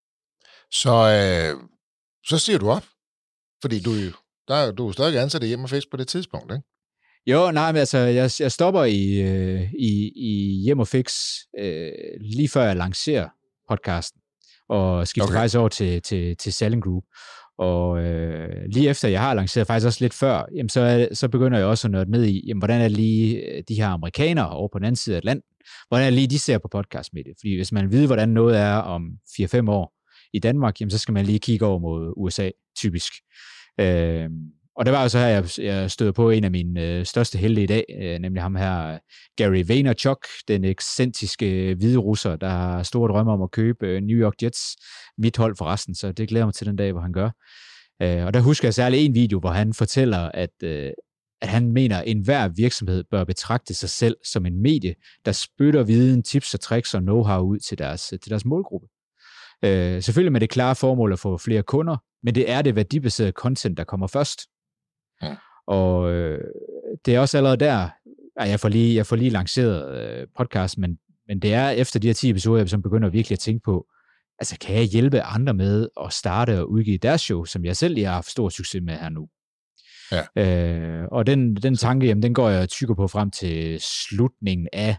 Så siger du op, fordi du er stadig ansat i Hjem & Fix på det tidspunkt, ikke? Jo, nej, men altså, jeg stopper i Hjem & Fix lige før jeg lancerer podcasten, og skifter faktisk over til Salling Group. Og lige efter jeg har lanceret, faktisk også lidt før, jamen, så begynder jeg også at nørde ned i, jamen, hvordan er lige de her amerikanere over på den anden side af Atlanten, hvordan er lige de ser på podcastmediet. Fordi hvis man ved, hvordan noget er om 4-5 år i Danmark, jamen, så skal man lige kigge over mod USA, typisk. Og det var jo så her, jeg stødte på en af mine største helte i dag, nemlig ham her, Gary Vaynerchuk, den ekscentriske hvide russer, der har store drømme om at købe New York Jets, mit hold forresten, så det glæder mig til den dag, hvor han gør. Og der husker jeg særligt en video, hvor han fortæller, at han mener, at enhver virksomhed bør betragte sig selv som en medie, der spytter viden, tips og tricks og know-how ud til deres målgruppe. Selvfølgelig med det klare formål at få flere kunder, men det er det værdibaserede content, der kommer først. Ja. Og det er også allerede der, at jeg får lige lanceret podcast, men det er efter de her 10 episoder, jeg begynder virkelig at tænke på, altså kan jeg hjælpe andre med at starte og udgive deres show, som jeg selv lige har haft stor succes med her nu. Ja. Og den tanke, jamen, den går jeg tykker på frem til slutningen af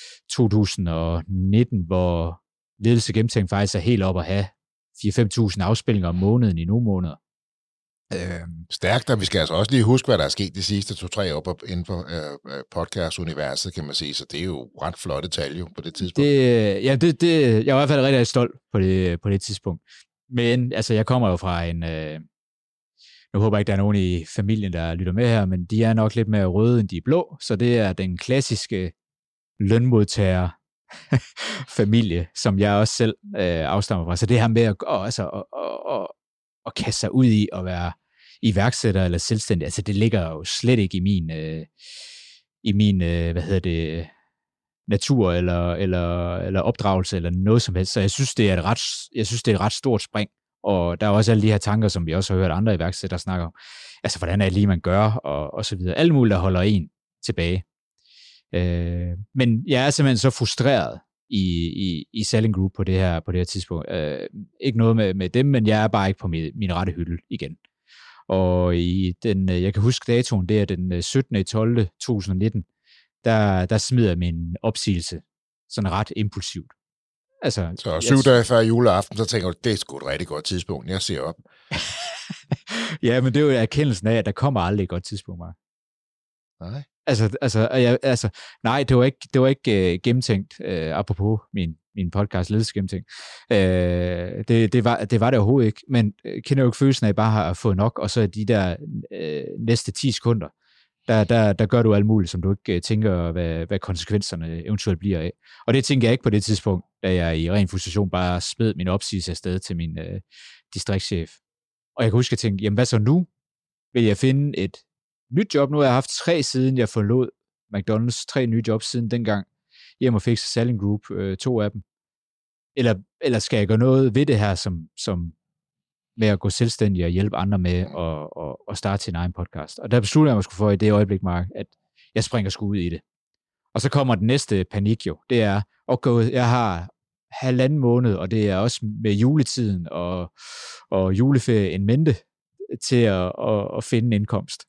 2019, hvor Ledelse Gennemtænkt faktisk er helt op at have 4-5.000 afspillinger om måneden i nogle måneder. Stærkt, og vi skal altså også lige huske, hvad der er sket de sidste 2-3 år inden for podcast-universet, kan man sige, så det er jo ret flotte tal jo på det tidspunkt. Jeg er i hvert fald rigtig stolt på det tidspunkt. Men altså, jeg kommer jo fra en... Nu håber jeg ikke, der er nogen i familien, der lytter med her, men de er nok lidt mere røde, end de er blå, så det er den klassiske lønmodtager familie, som jeg også selv afstammer fra. Så det her med at kaste sig ud i at være iværksætter eller selvstændig, altså det ligger jo slet ikke i min natur eller opdragelse eller noget som helst. Så jeg synes, det er et ret stort spring. Og der er også alle de her tanker, som vi også har hørt andre iværksættere snakke om. Altså, hvordan er det lige, man gør, og så videre. Alle mulige, der holder en tilbage. Men jeg er simpelthen så frustreret i Salling Group på det her tidspunkt. Ikke noget med dem, men jeg er bare ikke på min rette hylde igen. Og jeg kan huske datoen, det er den 17.12.2019, der smider min opsigelse sådan ret impulsivt. Altså, så 7 dage før juleaften, så tænker du, det er sgu et rigtig godt tidspunkt, jeg ser op. Ja, men det er jo erkendelsen af, at der kommer aldrig et godt tidspunkt, Mark. Nej. Nej, det var ikke gennemtænkt, apropos min podcast Ledelse Gennemtænkt. Det var det overhovedet ikke, men kender jo ikke følelsen af bare har fået nok, og så de der næste 10 sekunder, der gør du alt muligt, som du ikke tænker, hvad konsekvenserne eventuelt bliver af. Og det tænker jeg ikke på det tidspunkt, da jeg i ren frustration bare smed min opsigelse afsted til min distriktschef. Og jeg kan huske at tænke, jamen hvad så nu? Vil jeg finde et nyt job? Nu har jeg haft 3 siden jeg forlod McDonald's, 3 nye jobs siden dengang. Hjem og Fix Selling Group, 2 af dem. Eller skal jeg gøre noget ved det her, som med at gå selvstændig og hjælpe andre med at starte sin egen podcast. Og der besluttede jeg mig for i det øjeblik, Mark, at jeg springer sgu ud i det. Og så kommer den næste panik jo. Det er, okay, jeg har 1,5 måned, og det er også med juletiden og juleferie en mente til at finde en indkomst.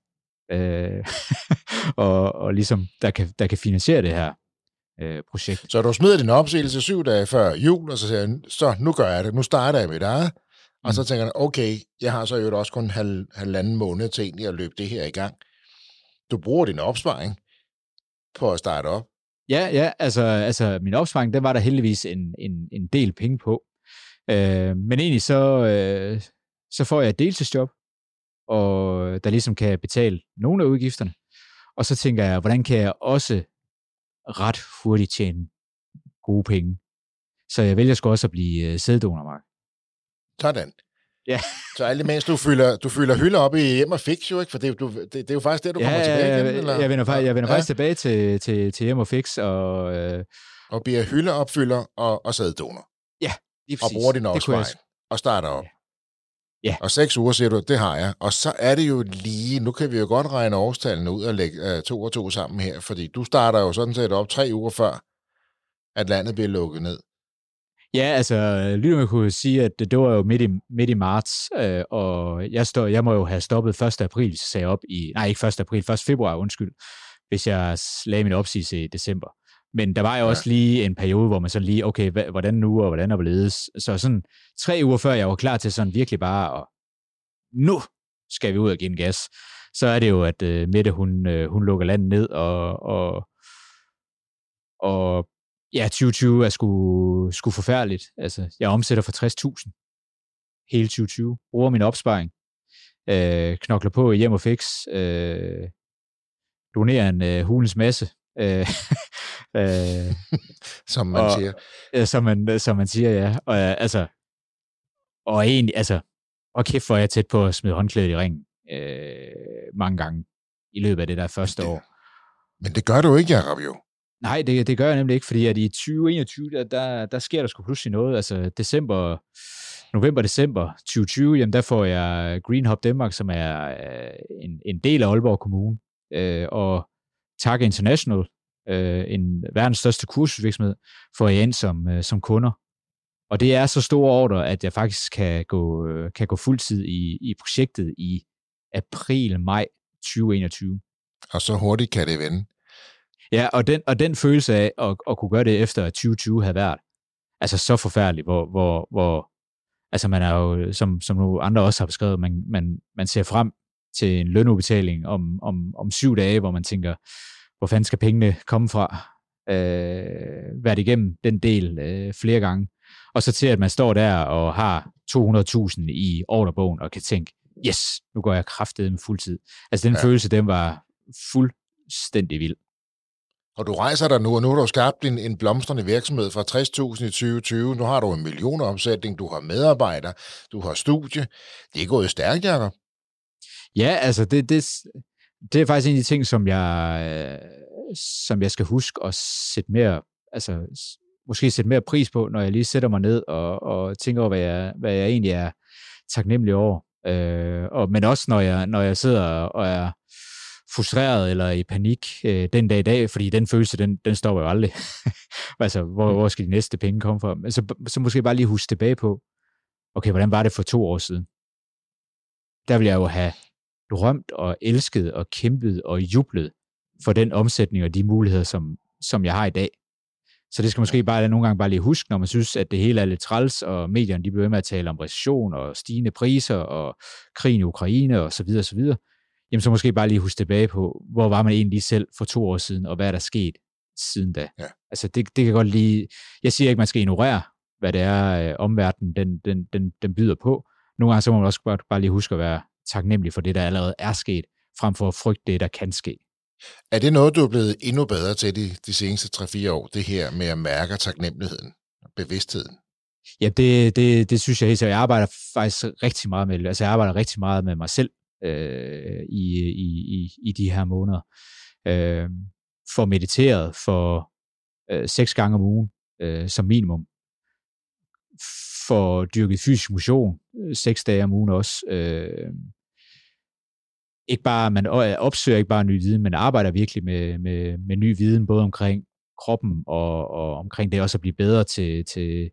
og ligesom, der kan finansiere det her projekt. Så du smider din opsigelse 7 dage før jul, og så siger jeg, så nu gør jeg det, nu starter jeg med det. Og så tænker jeg, okay, jeg har så jo også kun 1,5 måned til egentlig at løbe det her i gang. Du bruger din opsparing på at starte op. Ja, altså min opsparing, den var der heldigvis en del penge på. Men egentlig så får jeg et deltidsjob, og der ligesom kan betale nogle af udgifterne. Og så tænker jeg, hvordan kan jeg også ret hurtigt tjene gode penge? Så jeg vælger sgu også at blive sæddonor, Mark. Sådan. Ja. Så alt imens du fylder hylder op i Hjem og Fix, jo ikke? For det er jo faktisk det, du kommer tilbage igen, eller? Jeg vender faktisk tilbage til Hjem og Fix, og bliver hyldeopfylder og sæddonor. Ja, lige præcis. Og bruger din opsparing, og starter op. Ja. Og 6 uger, siger du, det har jeg. Og så er det jo lige, nu kan vi jo godt regne årstallene ud og lægge 2 og 2 sammen her, fordi du starter jo sådan set op 3 uger før, at landet bliver lukket ned. Ja, altså, lytterne kunne sige, at det var jo midt i marts, og jeg må jo have stoppet 1. april, så sagde jeg op ikke 1. april, 1. februar, undskyld, hvis jeg lagde min opsigelse i december. Men der var jo også lige en periode, hvor man sådan lige, okay, hvordan nu, og hvordan er det? Så sådan 3 uger før jeg var klar til sådan virkelig bare, og nu skal vi ud og give en gas, så er det jo, at Mette, hun lukker landet ned, og ja, 2020 er sgu forfærdeligt. Altså, jeg omsætter for 60.000 hele 2020, bruger min opsparing, knokler på Hjem og Fix, donerer en hulens masse, som man siger. Som man siger, ja. Og egentlig, og kæft, hvor er jeg tæt på at smide håndklædet i ringen mange gange i løbet af det der første år. Men det gør du ikke, Jacob, jo. Nej, det gør jeg nemlig ikke, fordi at i 2021, der sker der sgu pludselig noget. Altså november-december 2020, jamen der får jeg Green Hub Denmark, som er en del af Aalborg Kommune, og Target International, en verdens største kursusvirksomhed, får jeg ind som kunder. Og det er så store ordre, at jeg faktisk kan gå fuldtid i projektet i april-maj 2021. Og så hurtigt kan det vende. Ja, og den følelse af at kunne gøre det efter 2020 havde været altså så forfærdeligt, hvor altså man er jo, som nogle andre også har beskrevet, man ser frem til en lønudbetaling om 7 dage, hvor man tænker, hvor fanden skal pengene komme fra? Været igennem den del flere gange. Og så til, at man står der og har 200.000 i ordrebogen og kan tænke, yes, nu går jeg kraftedeme med fuldtid. Altså den følelse, den var fuldstændig vild. Og du rejser dig nu, og nu har du skabt en blomstrende virksomhed fra 60.000 i 2020. Nu har du 1 million omsætning, du har medarbejdere, du har studie. Det er gået stærkt, Jacob. Ja, altså det er faktisk en af de ting, som jeg skal huske at sætte mere, altså måske sætte mere pris på, når jeg lige sætter mig ned og tænker over, hvad jeg egentlig er taknemmelig over. Men også når jeg sidder og er frustreret eller i panik den dag i dag, fordi den følelse, den stopper jo aldrig. Altså, hvor skal de næste penge komme fra? Men så måske bare lige huske tilbage på, okay, hvordan var det for 2 år siden? Der ville jeg jo have drømt og elsket og kæmpet og jublet for den omsætning og de muligheder, som jeg har i dag. Så det skal måske nogle gange bare lige huske, når man synes, at det hele er lidt træls, og medierne de bliver ved med at tale om recession og stigende priser og krigen i Ukraine og så videre, så videre. jamen så måske bare lige huske tilbage på, hvor var man egentlig selv for 2 år siden, og hvad er der sket siden da. Ja. Altså det kan godt lige, jeg siger ikke, man skal ignorere, hvad det er, omverdenen den byder på. Nogle gange så må man også bare lige huske at være taknemmelig for det, der allerede er sket, frem for at frygte det, der kan ske. Er det noget, du er blevet endnu bedre til de seneste 3-4 år, det her med at mærke taknemmeligheden, bevidstheden? Ja, det synes jeg helt sikkert. Jeg arbejder faktisk rigtig meget med det. Altså jeg arbejder rigtig meget med mig selv i de her måneder. For mediteret for 6 gange om ugen som minimum. For dyrket fysisk motion 6 dage om ugen også. Ikke bare, man opsøger ikke bare ny viden, men arbejder virkelig med ny viden, både omkring kroppen og omkring det også at blive bedre til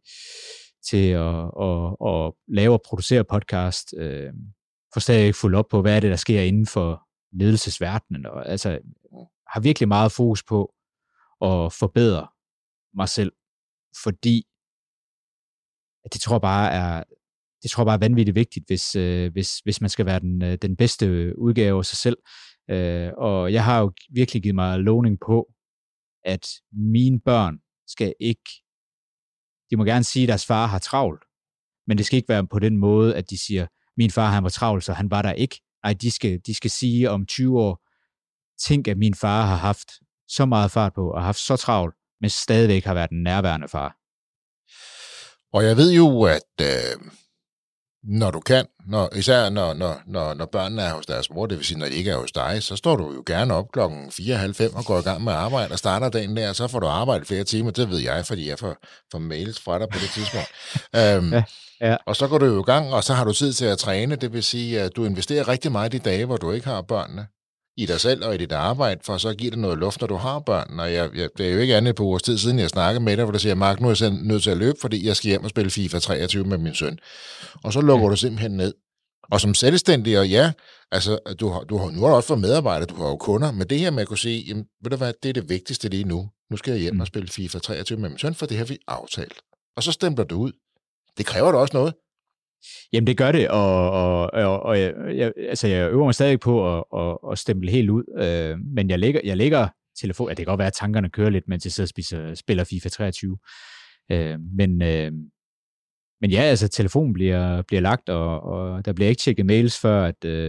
at lave og producere podcast. For stadig fuldt op på, hvad er det, der sker inden for ledelsesverdenen. Og altså har virkelig meget fokus på at forbedre mig selv, fordi det tror jeg bare er vanvittigt vigtigt, hvis man skal være den bedste udgave af sig selv. Og jeg har jo virkelig givet mig lovning på, at mine børn skal ikke, de må gerne sige, at deres far har travlt, men det skal ikke være på den måde, at de siger, min far han var travlt, så han var der ikke. Nej, de skal sige om 20 år, tænk at min far har haft så meget fart på, og har haft så travlt, men stadigvæk har været en nærværende far. Og jeg ved jo, at når du kan, især når børnene er hos deres mor, det vil sige, når de ikke er hos dig, så står du jo gerne op 4:30 og går i gang med arbejde og starter dagen der, og så får du arbejdet flere timer. Det ved jeg, fordi jeg får mails fra dig på det tidspunkt. Ja. Og så går du jo i gang, og så har du tid til at træne. Det vil sige, at du investerer rigtig meget i de dage, hvor du ikke har børnene, i dig selv og i dit arbejde, for så giver det noget luft, når du har børn. Og det er jo ikke andet på vores tid siden, jeg snakkede med dig, hvor du siger, Mark, nu er jeg nødt til at løbe, fordi jeg skal hjem og spille FIFA 23 med min søn. Og så lukker du simpelthen ned. Og som selvstændig, og ja, altså, nu har du også fået medarbejdere, du har jo kunder, men det her med at kunne sige, jamen, ved du hvad, det er det vigtigste lige nu. Nu skal jeg hjem og spille FIFA 23 med min søn, for det har vi aftalt. Og så stempler du ud. Det kræver da også noget. Jamen det gør det, og jeg øver mig stadig på at stemple helt ud, men jeg lægger telefon, det kan godt være, at tankerne kører lidt, mens jeg sidder og spiller FIFA 23, men ja, altså telefonen bliver lagt, og der bliver ikke tjekket mails før,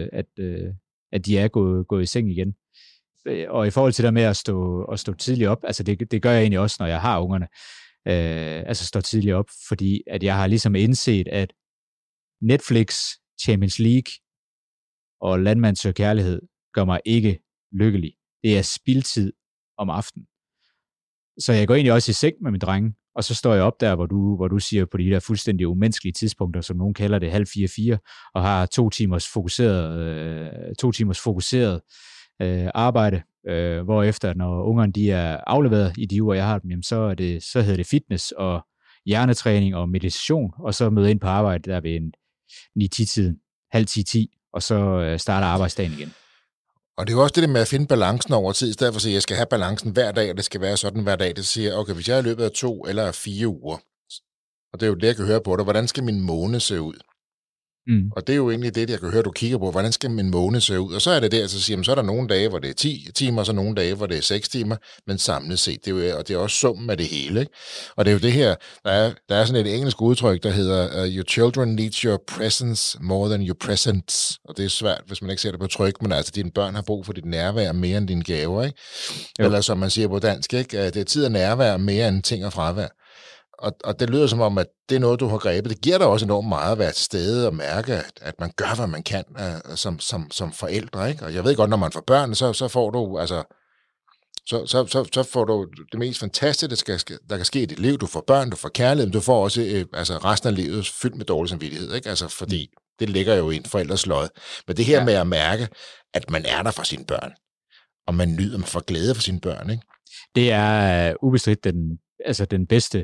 at de er gået i seng igen. Og i forhold til det med at stå tidligt op, altså det gør jeg egentlig også, når jeg har ungerne, altså står tidligt op, fordi at jeg har ligesom indset, at Netflix, Champions League og Landmand søger kærlighed gør mig ikke lykkelig. Det er spildtid om aftenen. Så jeg går egentlig også i seng med min drenge, og så står jeg op der, hvor du siger på de der fuldstændig umenneskelige tidspunkter, som nogen kalder det 3:30, og har 2 timers fokuseret arbejde, hvorefter når ungerne de er afleveret i de uger, jeg har dem, jamen så hedder det fitness og hjernetræning og meditation, og så møde ind på arbejde der ved en 9-10-tiden, 9:30, og så starter arbejdsdagen igen. Og det er jo også det der med at finde balancen over tid, i stedet for at sige, at jeg skal have balancen hver dag, og det skal være sådan hver dag. Det siger, okay, hvis jeg er i løbet af 2 eller 4 uger, og det er jo det, jeg kan høre på dig, hvordan skal min måned se ud? Og det er jo egentlig det, jeg kan høre, du kigger på, hvordan skal min måned se ud? Og så er det der, så siger, så er der nogle dage, hvor det er 10 timer, og så nogle dage, hvor det er 6 timer, men samlet set, det er jo, og det er også summen af det hele, ikke? Og det er jo det her, der er sådan et engelsk udtryk, der hedder, your children need your presence more than your presents. Og det er svært, hvis man ikke ser det på tryk, men altså, dine børn har brug for dit nærvær mere end dine gaver, ikke? Jo. Eller som man siger på dansk, ikke? Det er tid og nærvær mere end ting og fravær. Og det lyder som om, at det er noget, du har grebet. Det giver dig også enormt meget at være til stede og mærke, at man gør, hvad man kan som forældre, ikke? Og jeg ved godt, når man får børn, så får du, altså, så får du det mest fantastiske, der kan ske i dit liv. Du får børn, du får kærlighed, men du får også altså resten af livet fyldt med dårlig samvittighed, ikke? Altså, fordi det ligger jo i en forældres lod. Men det her med at mærke, at man er der for sine børn, og man nyder, man får glæde for sine børn, ikke? Det er ubestridt den bedste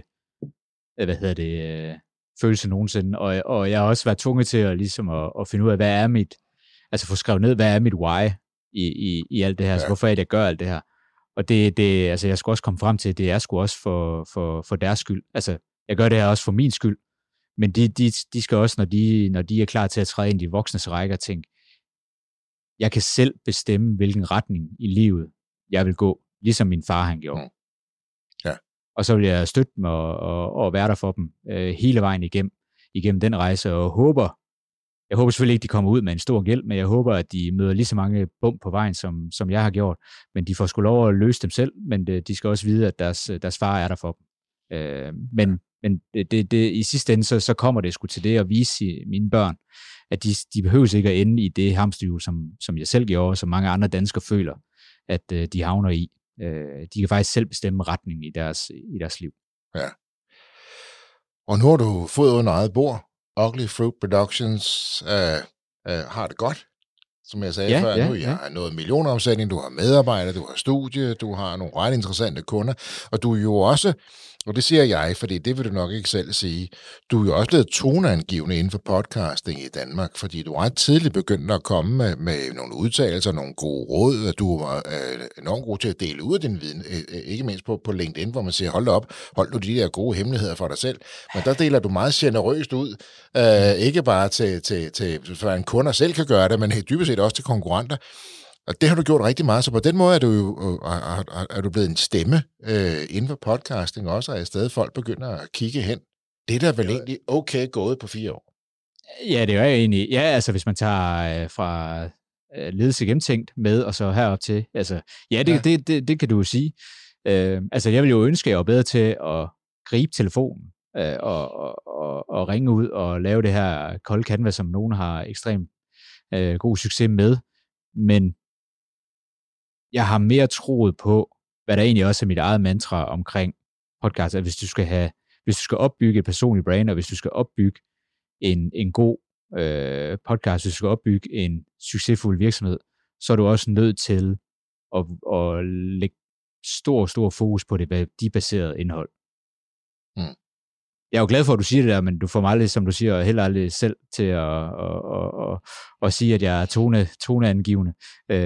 følelse nogensinde, og jeg har også været tvunget til at finde ud af, hvad er mit, altså få skrevet ned, hvad er mit why i alt det her, altså hvorfor er det, jeg gør alt det her, og det altså jeg skulle også komme frem til, at det er sgu også for deres skyld, altså jeg gør det her også for min skyld, men de skal også, når de er klar til at træde ind i de voksnes rækker, tænke, jeg kan selv bestemme, hvilken retning i livet jeg vil gå, ligesom min far han gjorde. Ja. Og så vil jeg støtte dem og være der for dem hele vejen igennem den rejse, og jeg håber selvfølgelig ikke, de kommer ud med en stor gæld, men jeg håber, at de møder lige så mange bump på vejen, som jeg har gjort. Men de får sgu lov at løse dem selv, men de skal også vide, at deres far er der for dem. Men det, i sidste ende, så kommer det sgu til det at vise mine børn, at de behøver ikke at ende i det hamsterhjul, som jeg selv gjorde, og som mange andre danskere føler, at de havner i. De kan faktisk selv bestemme retningen i deres liv. Ja. Og nu har du fået under eget bord. Ugly Fruit Productions har det godt, som jeg sagde før. Nu har noget millionomsætning, du har medarbejdere, du har studie, du har nogle ret interessante kunder, og du er jo også, og det siger jeg, fordi det vil du nok ikke selv sige, du er jo også blevet toneangivende inden for podcasting i Danmark, fordi du ret tidligt begyndte at komme med nogle udtalelser, nogle gode råd, og du var enormt god til at dele ud af din viden, ikke mindst på LinkedIn, hvor man siger, hold nu de der gode hemmeligheder for dig selv, men der deler du meget generøst ud, ikke bare til for en kunder selv kan gøre det, men dybest set også til konkurrenter. Og det har du gjort rigtig meget, så på den måde er du blevet en stemme inden for podcasting også, og i stedet folk begynder at kigge hen. Det er da vel egentlig okay gået på 4 år. Ja, det er jo egentlig, ja, altså hvis man tager fra ledelse gennemtænkt med, og så herop til, altså, ja, det kan du jo sige. Altså, jeg vil jo ønske, at jeg var bedre til at gribe telefonen, og ringe ud og lave det her kolde canvas, som nogen har ekstremt god succes med, men jeg har mere troet på, hvad der egentlig også er mit eget mantra omkring podcast, at hvis du skal opbygge et personligt brand, og hvis du skal opbygge en god podcast, hvis du skal opbygge en succesfuld virksomhed, så er du også nødt til at lægge stor fokus på det værdibaserede indhold. Jeg er jo glad for, at du siger det der, men du får mig aldrig, som du siger, heller aldrig selv til at sige, at jeg er toneangivende,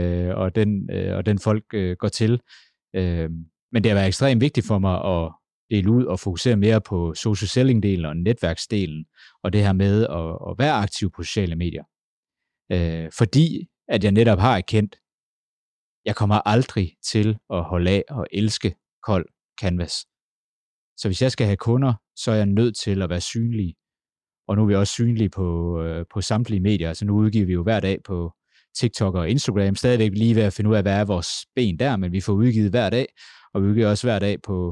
og den folk går til. Men det har været ekstremt vigtigt for mig at dele ud og fokusere mere på social selling-delen og netværksdelen, og det her med at være aktiv på sociale medier. Fordi at jeg netop har erkendt, jeg kommer aldrig til at holde af og elske kold canvas. Så hvis jeg skal have kunder, så er jeg nødt til at være synlig. Og nu er vi også synlige på samtlige medier. Altså nu udgiver vi jo hver dag på TikTok og Instagram. Stadigvæk lige ved at finde ud af, hvad er vores ben der, men vi får udgivet hver dag. Og vi udgiver også hver dag på,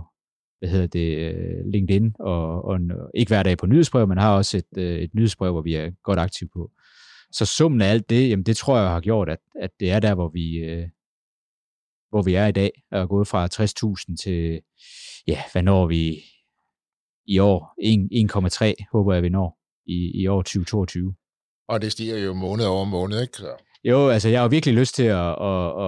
LinkedIn. Og ikke hver dag på nyhedsbrev, men har også et nyhedsbrev, hvor vi er godt aktive på. Så summen af alt det, jamen det tror jeg har gjort, at det er der, hvor vi er i dag. Og er gået fra 60.000 til, ja, hvad når vi i år? 1,3 håber jeg, vi når i år 2022. Og det stiger jo måned over måned, ikke? Så. Jo, altså jeg har virkelig lyst til at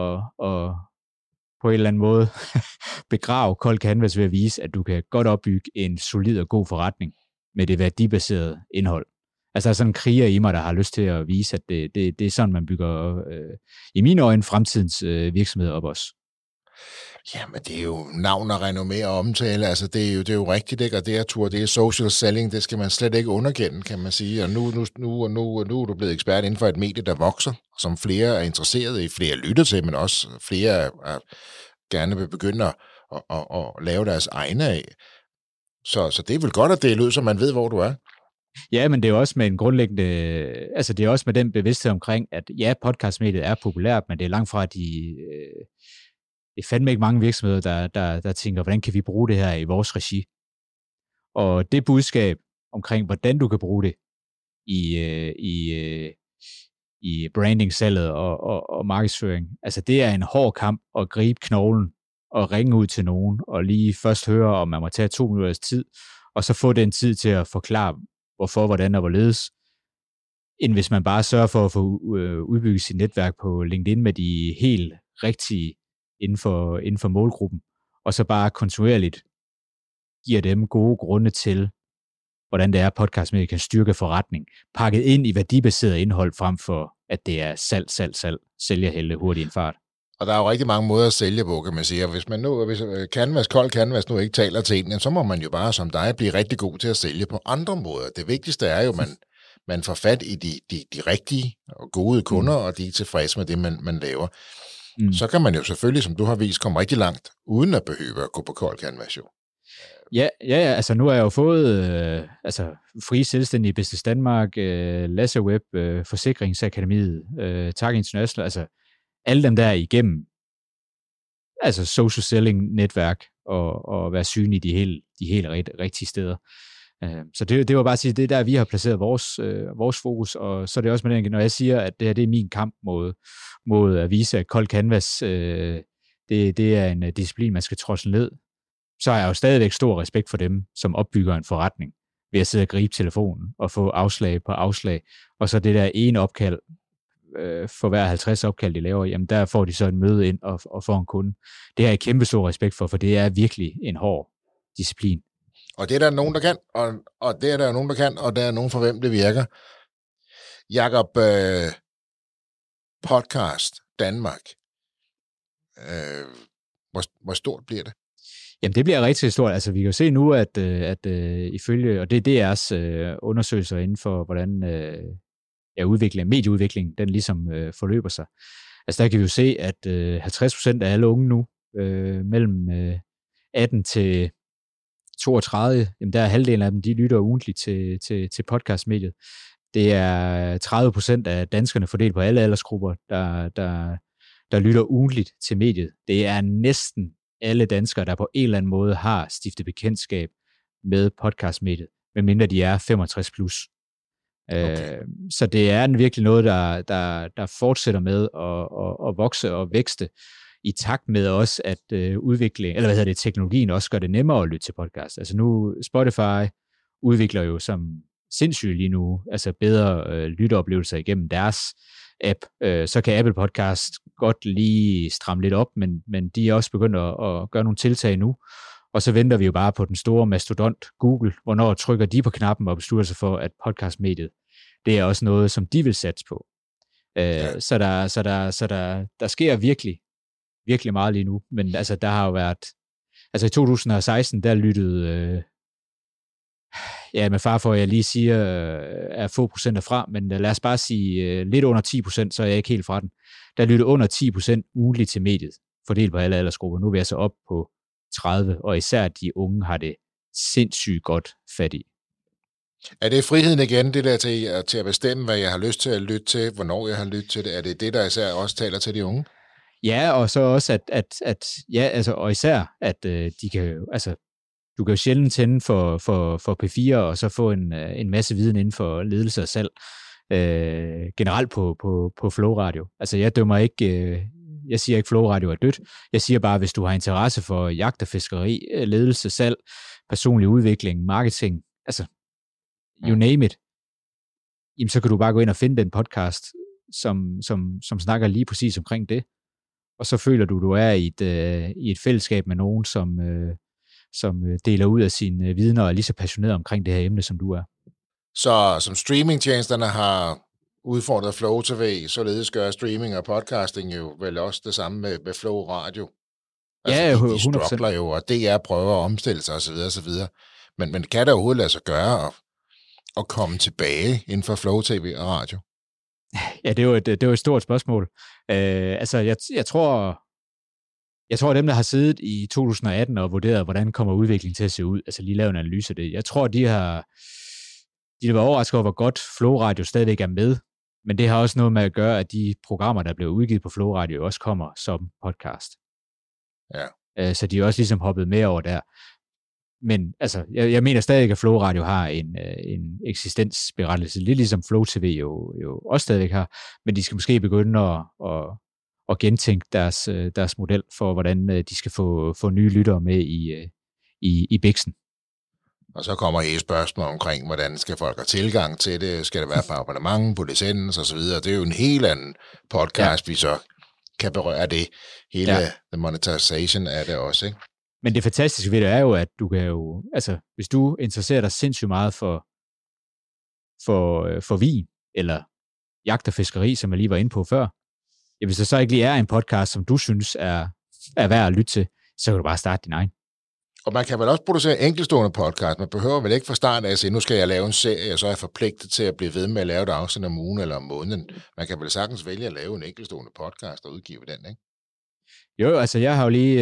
på en eller anden måde begrave kold canvas ved at vise, at du kan godt opbygge en solid og god forretning med det værdibaserede indhold. Altså der er sådan en kriger i mig, der har lyst til at vise, at det er sådan, man bygger i mine øjne fremtidens virksomhed op også. Jamen, det er jo navn og renommé og omtale, altså det er jo rigtigt, ikke? Og det er social selling, det skal man slet ikke underkende, kan man sige, og nu er du blevet ekspert inden for et medie, der vokser, som flere er interesseret i, flere lytter til, men også flere gerne vil begynde at lave deres egne af. Så det er vel godt at dele ud, så man ved, hvor du er. Ja, men det er også med en grundlæggende, altså det er også med den bevidsthed omkring, at ja, podcastmediet er populært, men det er langt fra, at det er fandme ikke mange virksomheder, der tænker, hvordan kan vi bruge det her i vores regi? Og det budskab omkring, hvordan du kan bruge det i branding, salget og markedsføring, altså det er en hård kamp at gribe knoglen og ringe ud til nogen, og lige først høre, om man må tage 2 minutters tid, og så få den tid til at forklare, hvorfor, hvordan og hvorledes, end hvis man bare sørger for at få udbygget sit netværk på LinkedIn med de helt rigtige inden for målgruppen, og så bare kontinuerligt giver dem gode grunde til, hvordan det er, podcastmediet kan styrke forretning, pakket ind i værdibaseret indhold, frem for, at det er sælgerhelte hurtigt en fart. Og der er jo rigtig mange måder at sælge på, kan man sige, og hvis kold canvas nu ikke taler til en, så må man jo bare som dig blive rigtig god til at sælge på andre måder. Det vigtigste er jo, man får fat i de rigtige og gode kunder, og de er tilfredse med det, man laver. Så kan man jo selvfølgelig, som du har vist, komme rigtig langt, uden at behøve at gå på kold canvas. Ja, altså nu har jeg jo fået Frie Selvstændige, Business Danmark, Lasse Web, Forsikringsakademiet, TAG International, altså alle dem der igennem, altså social selling netværk, og være synlig de helt rigtige steder. Så det var bare at sige, det er der, vi har placeret vores fokus, og så er det også med den, når jeg siger, at det her det er min kamp mod at vise, at kold canvas, det er en disciplin, man skal trodse ned, så har jeg jo stadigvæk stor respekt for dem, som opbygger en forretning, ved at sidde og gribe telefonen og få afslag på afslag, og så det der ene opkald, for hver 50 opkald, de laver, jamen der får de så en møde ind og får en kunde. Det har jeg kæmpe stor respekt for det er virkelig en hård disciplin. Og det er der nogen, der kan, og det er der nogen, der kan, og der er nogen, for hvem det virker. Jakob, podcast Danmark, hvor stort bliver det? Jamen, det bliver rigtig stort. Altså, vi kan jo se nu, at ifølge, og det er DR's undersøgelser inden for, hvordan medieudviklingen, den ligesom forløber sig. Altså, der kan vi jo se, at 50% af alle unge nu, mellem 18 til 32, jamen der er halvdelen af dem, de lytter ugentligt til podcastmediet. Det er 30% af danskerne fordelt på alle aldersgrupper, der lytter ugentligt til mediet. Det er næsten alle danskere, der på en eller anden måde har stiftet bekendtskab med podcastmediet, medmindre de er 65 plus. Okay. Så det er virkelig noget, der fortsætter med at vokse og vækste, i takt med også, at teknologien også gør det nemmere at lytte til podcast. Altså nu, Spotify udvikler jo som sindssygt lige nu, altså bedre lytteoplevelser igennem deres app. Så kan Apple Podcast godt lige stramme lidt op, men de er også begyndt at gøre nogle tiltag nu. Og så venter vi jo bare på den store mastodont Google, hvornår trykker de på knappen og beslutter sig for, at podcastmediet, det er også noget, som de vil satse på. Så der sker virkelig meget lige nu, men altså der har jo været, altså i 2016, der lyttede, med far for, at jeg lige siger, er få procenter fra, men lad os bare sige lidt under 10%, så er jeg ikke helt fra den. Der lyttede under 10% ugentligt til mediet, fordelt på alle aldersgrupper. Nu er vi altså op på 30, og især de unge har det sindssygt godt fat i. Er det friheden igen, det der til at bestemme, hvad jeg har lyst til at lytte til, hvornår jeg har lyttet til det? Er det det, der især også taler til de unge? Ja, og så også, og især, at de kan jo, altså, du kan jo sjældent tænde for P4, og så få en masse viden inden for ledelse og salg, generelt på Flow Radio. Altså, jeg siger ikke, Flow Radio er dødt. Jeg siger bare, hvis du har interesse for jagt og fiskeri, ledelse, salg, personlig udvikling, marketing, altså, you name it, jamen, så kan du bare gå ind og finde den podcast, som snakker lige præcis omkring det. Og så føler du er i et fællesskab med nogen, som deler ud af sine viden og er lige så passioneret omkring det her emne, som du er. Så som streamingtjenesterne har udfordret Flow TV, således gør streaming og podcasting jo vel også det samme med Flow Radio. Altså, ja, 100%. De struggler jo, og DR prøver at omstille sig osv. Men kan der overhovedet lade sig gøre at komme tilbage inden for Flow TV og radio? Ja, det er jo et stort spørgsmål. Altså, jeg tror, dem, der har siddet i 2018 og vurderet, hvordan kommer udviklingen til at se ud, altså lige lavet en analyse af det, jeg tror, de har været overrasket over, hvor godt Flow Radio stadigvæk er med, men det har også noget med at gøre, at de programmer, der bliver udgivet på Flow Radio, også kommer som podcast. Ja. Så de er også ligesom hoppet med over der. Men altså, jeg mener stadig, at Flow Radio har en eksistensberettigelse, lidt ligesom Flow TV jo også stadigvæk har, men de skal måske begynde at gentænke deres model for, hvordan de skal få nye lyttere med i biksen. Og så kommer hele spørgsmål omkring, hvordan skal folk have tilgang til det, skal det være på abonnement, på licens og så videre. Det er jo en helt anden podcast, vi så kan berøre det. Hele the monetization er det også, ikke? Men det fantastiske ved det er jo, at du kan jo, altså hvis du interesserer dig sindssygt meget for vin, eller jagt og fiskeri, som jeg lige var inde på før, hvis der så ikke lige er en podcast, som du synes er værd at lytte til, så kan du bare starte din egen. Og man kan vel også producere enkeltstående podcast. Man behøver vel ikke fra start af at sige, nu skal jeg lave en serie, og så er jeg forpligtet til at blive ved med at lave et afsnit om ugen eller om måneden. Man kan vel sagtens vælge at lave en enkeltstående podcast og udgive den, ikke? Jo, altså jeg har jo lige,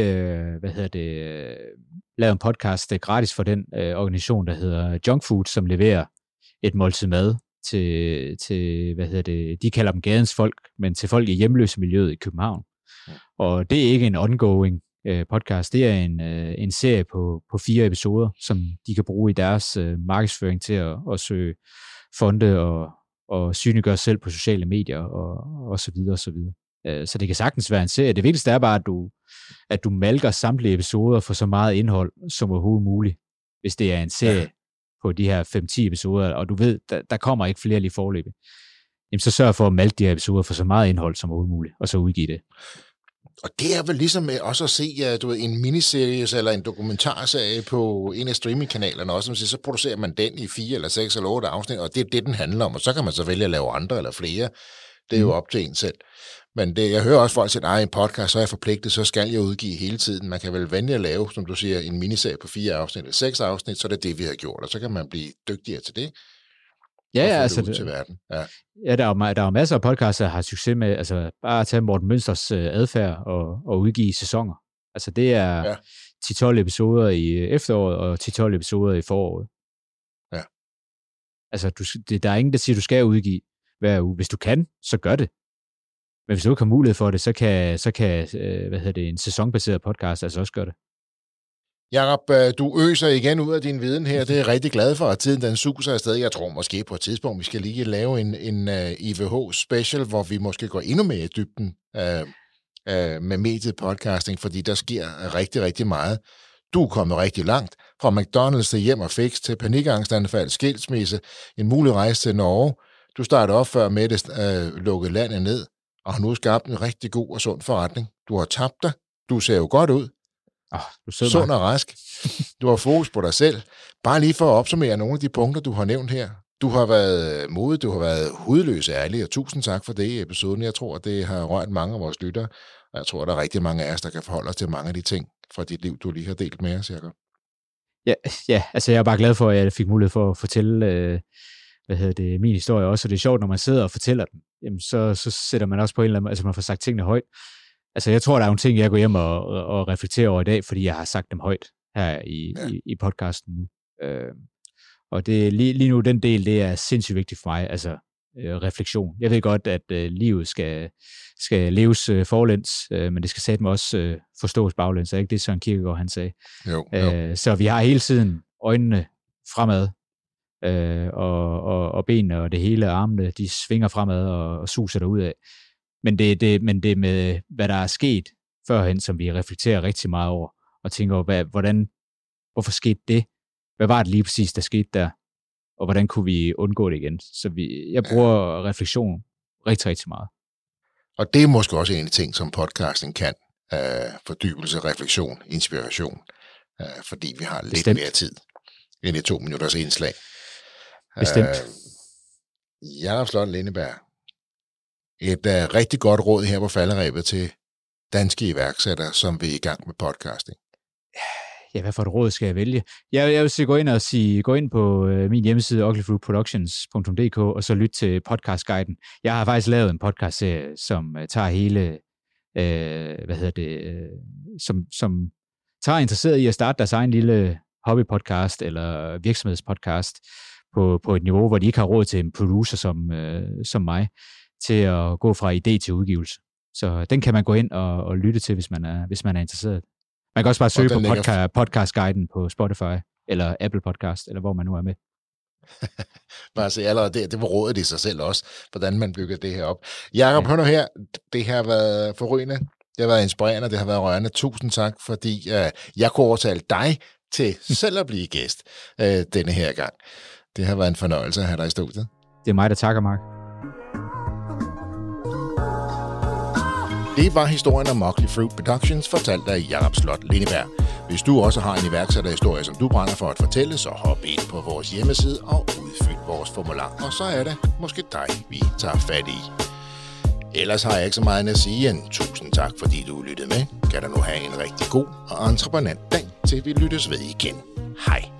lavet en podcast gratis for den organisation, der hedder Junk Food, som leverer et måltid mad til de kalder dem gadens folk, men til folk i hjemløse miljøet i København. Ja. Og det er ikke en ongoing podcast, det er en serie på 4 episoder, som de kan bruge i deres markedsføring til at søge fonde og synliggøre selv på sociale medier og så videre og så videre. Så det kan sagtens være en serie. Det vigtigste er bare, at du malker samtlige episoder for så meget indhold som overhovedet muligt, hvis det er en serie på de her 5-10 episoder, og du ved, der kommer ikke flere lige forløbig. Jamen så sørg for at malke de her episoder for så meget indhold som overhovedet muligt, og så udgive det. Og det er vel ligesom også at se en miniserie eller en dokumentarserie på en af streamingkanalerne også, så producerer man den i 4 eller 6 eller 8 afsnit, og det er det, den handler om, og så kan man så vælge at lave andre eller flere. Det er jo op til en selv. Men jeg hører også folk sige, at en podcast, så er jeg forpligtet, så skal jeg udgive hele tiden. Man kan vel vælge at lave, som du siger, en miniserie på 4 afsnit eller 6 afsnit, så er det, vi har gjort, og så kan man blive dygtigere til det. Ja, altså det til verden. Ja, der er masser af podcasts, der har succes med, altså bare at tage Morten Mønsters adfærd og udgive sæsoner. Altså det er 10-12 episoder i efteråret og 10-12 episoder i foråret. Ja. Altså der er ingen, der siger, du skal udgive hver uge. Hvis du kan, så gør det. Men hvis du ikke har mulighed for det, så kan en sæsonbaseret podcast altså også gøre det. Jakob, du øser igen ud af din viden her. Det er jeg rigtig glad for, at tiden den suser afsted. Jeg tror måske på et tidspunkt, vi skal lige lave en IVH-special, hvor vi måske går endnu mere i dybden med mediet podcasting, fordi der sker rigtig, rigtig meget. Du er kommet rigtig langt. Fra McDonald's til hjem og fix, til panikangstanfald, skilsmisse, en mulig rejse til Norge. Du startede op før med det lukkede landet ned, og har nu skabt en rigtig god og sund forretning. Du har tabt dig. Du ser jo godt ud. Sund og rask. Du har fokus på dig selv. Bare lige for at opsummere nogle af de punkter, du har nævnt her. Du har været modig, du har været hudløs ærlig, og tusind tak for det i episoden. Jeg tror, det har rørt mange af vores lyttere, og jeg tror, der er rigtig mange af os, der kan forholde os til mange af de ting fra dit liv, du lige har delt med os, Jacob. Ja, altså jeg er bare glad for, at jeg fik mulighed for at fortælle min historie også, og det er sjovt, når man sidder og fortæller den, jamen så sætter man også på en eller anden, altså man får sagt tingene højt. Altså jeg tror, der er nogle ting, jeg går hjem og reflekterer over i dag, fordi jeg har sagt dem højt her i podcasten nu. Og det lige nu, den del, det er sindssygt vigtigt for mig, altså refleksion. Jeg ved godt, at livet skal leves forlæns, men det skal satme også forstås baglæns, er ikke det, Søren Kierkegaard han sagde? Jo. Så vi har hele tiden øjnene fremad, og benene og det hele, armene, de svinger fremad og suser derudad. Men det med, hvad der er sket førhen, som vi reflekterer rigtig meget over, og tænker over, hvorfor skete det? Hvad var det lige præcis, der skete der? Og hvordan kunne vi undgå det igen? Så jeg bruger refleksion rigtig, rigtig meget. Og det er måske også en af de ting, som podcasting kan. Fordybelse, refleksion, inspiration. Fordi vi har lidt mere tid end i 2 minutters indslag. Bestemt. Jakob Slot Lindeberg. Et rigtig godt råd her på falderebet til danske iværksættere, som vil i gang med podcasting. Ja, hvad for et råd skal jeg vælge? Jeg vil sige, gå ind på min hjemmeside, uglyfruitproductions.dk, og så lyt til podcastguiden. Jeg har faktisk lavet en podcastserie, som tager hele, som tager interesseret i at starte deres egen lille hobbypodcast eller virksomhedspodcast på et niveau, hvor de ikke har råd til en producer som mig, til at gå fra idé til udgivelse. Så den kan man gå ind og lytte til, hvis man er interesseret. Man kan også bare søge på podcastguiden på Spotify, eller Apple Podcast, eller hvor man nu er med. Bare se allerede det var rådet i sig selv også, hvordan man bygger det her op. Jakob, hør nu her, det har været forrygende, det har været inspirerende, det har været rørende. Tusind tak, fordi jeg kunne overtale dig til selv at blive gæst denne her gang. Det har været en fornøjelse at have dig i studiet. Det er mig, der takker, Mark. Det var historien om Ugly Fruit Productions, fortalt af Jakob Slot Lindeberg. Hvis du også har en iværksætterhistorie, som du brænder for at fortælle, så hop ind på vores hjemmeside og udfyld vores formular. Og så er det måske dig, vi tager fat i. Ellers har jeg ikke så meget at sige end tusind tak, fordi du lyttede med. Kan du nu have en rigtig god og entreprenant dag, til vi lyttes ved igen. Hej.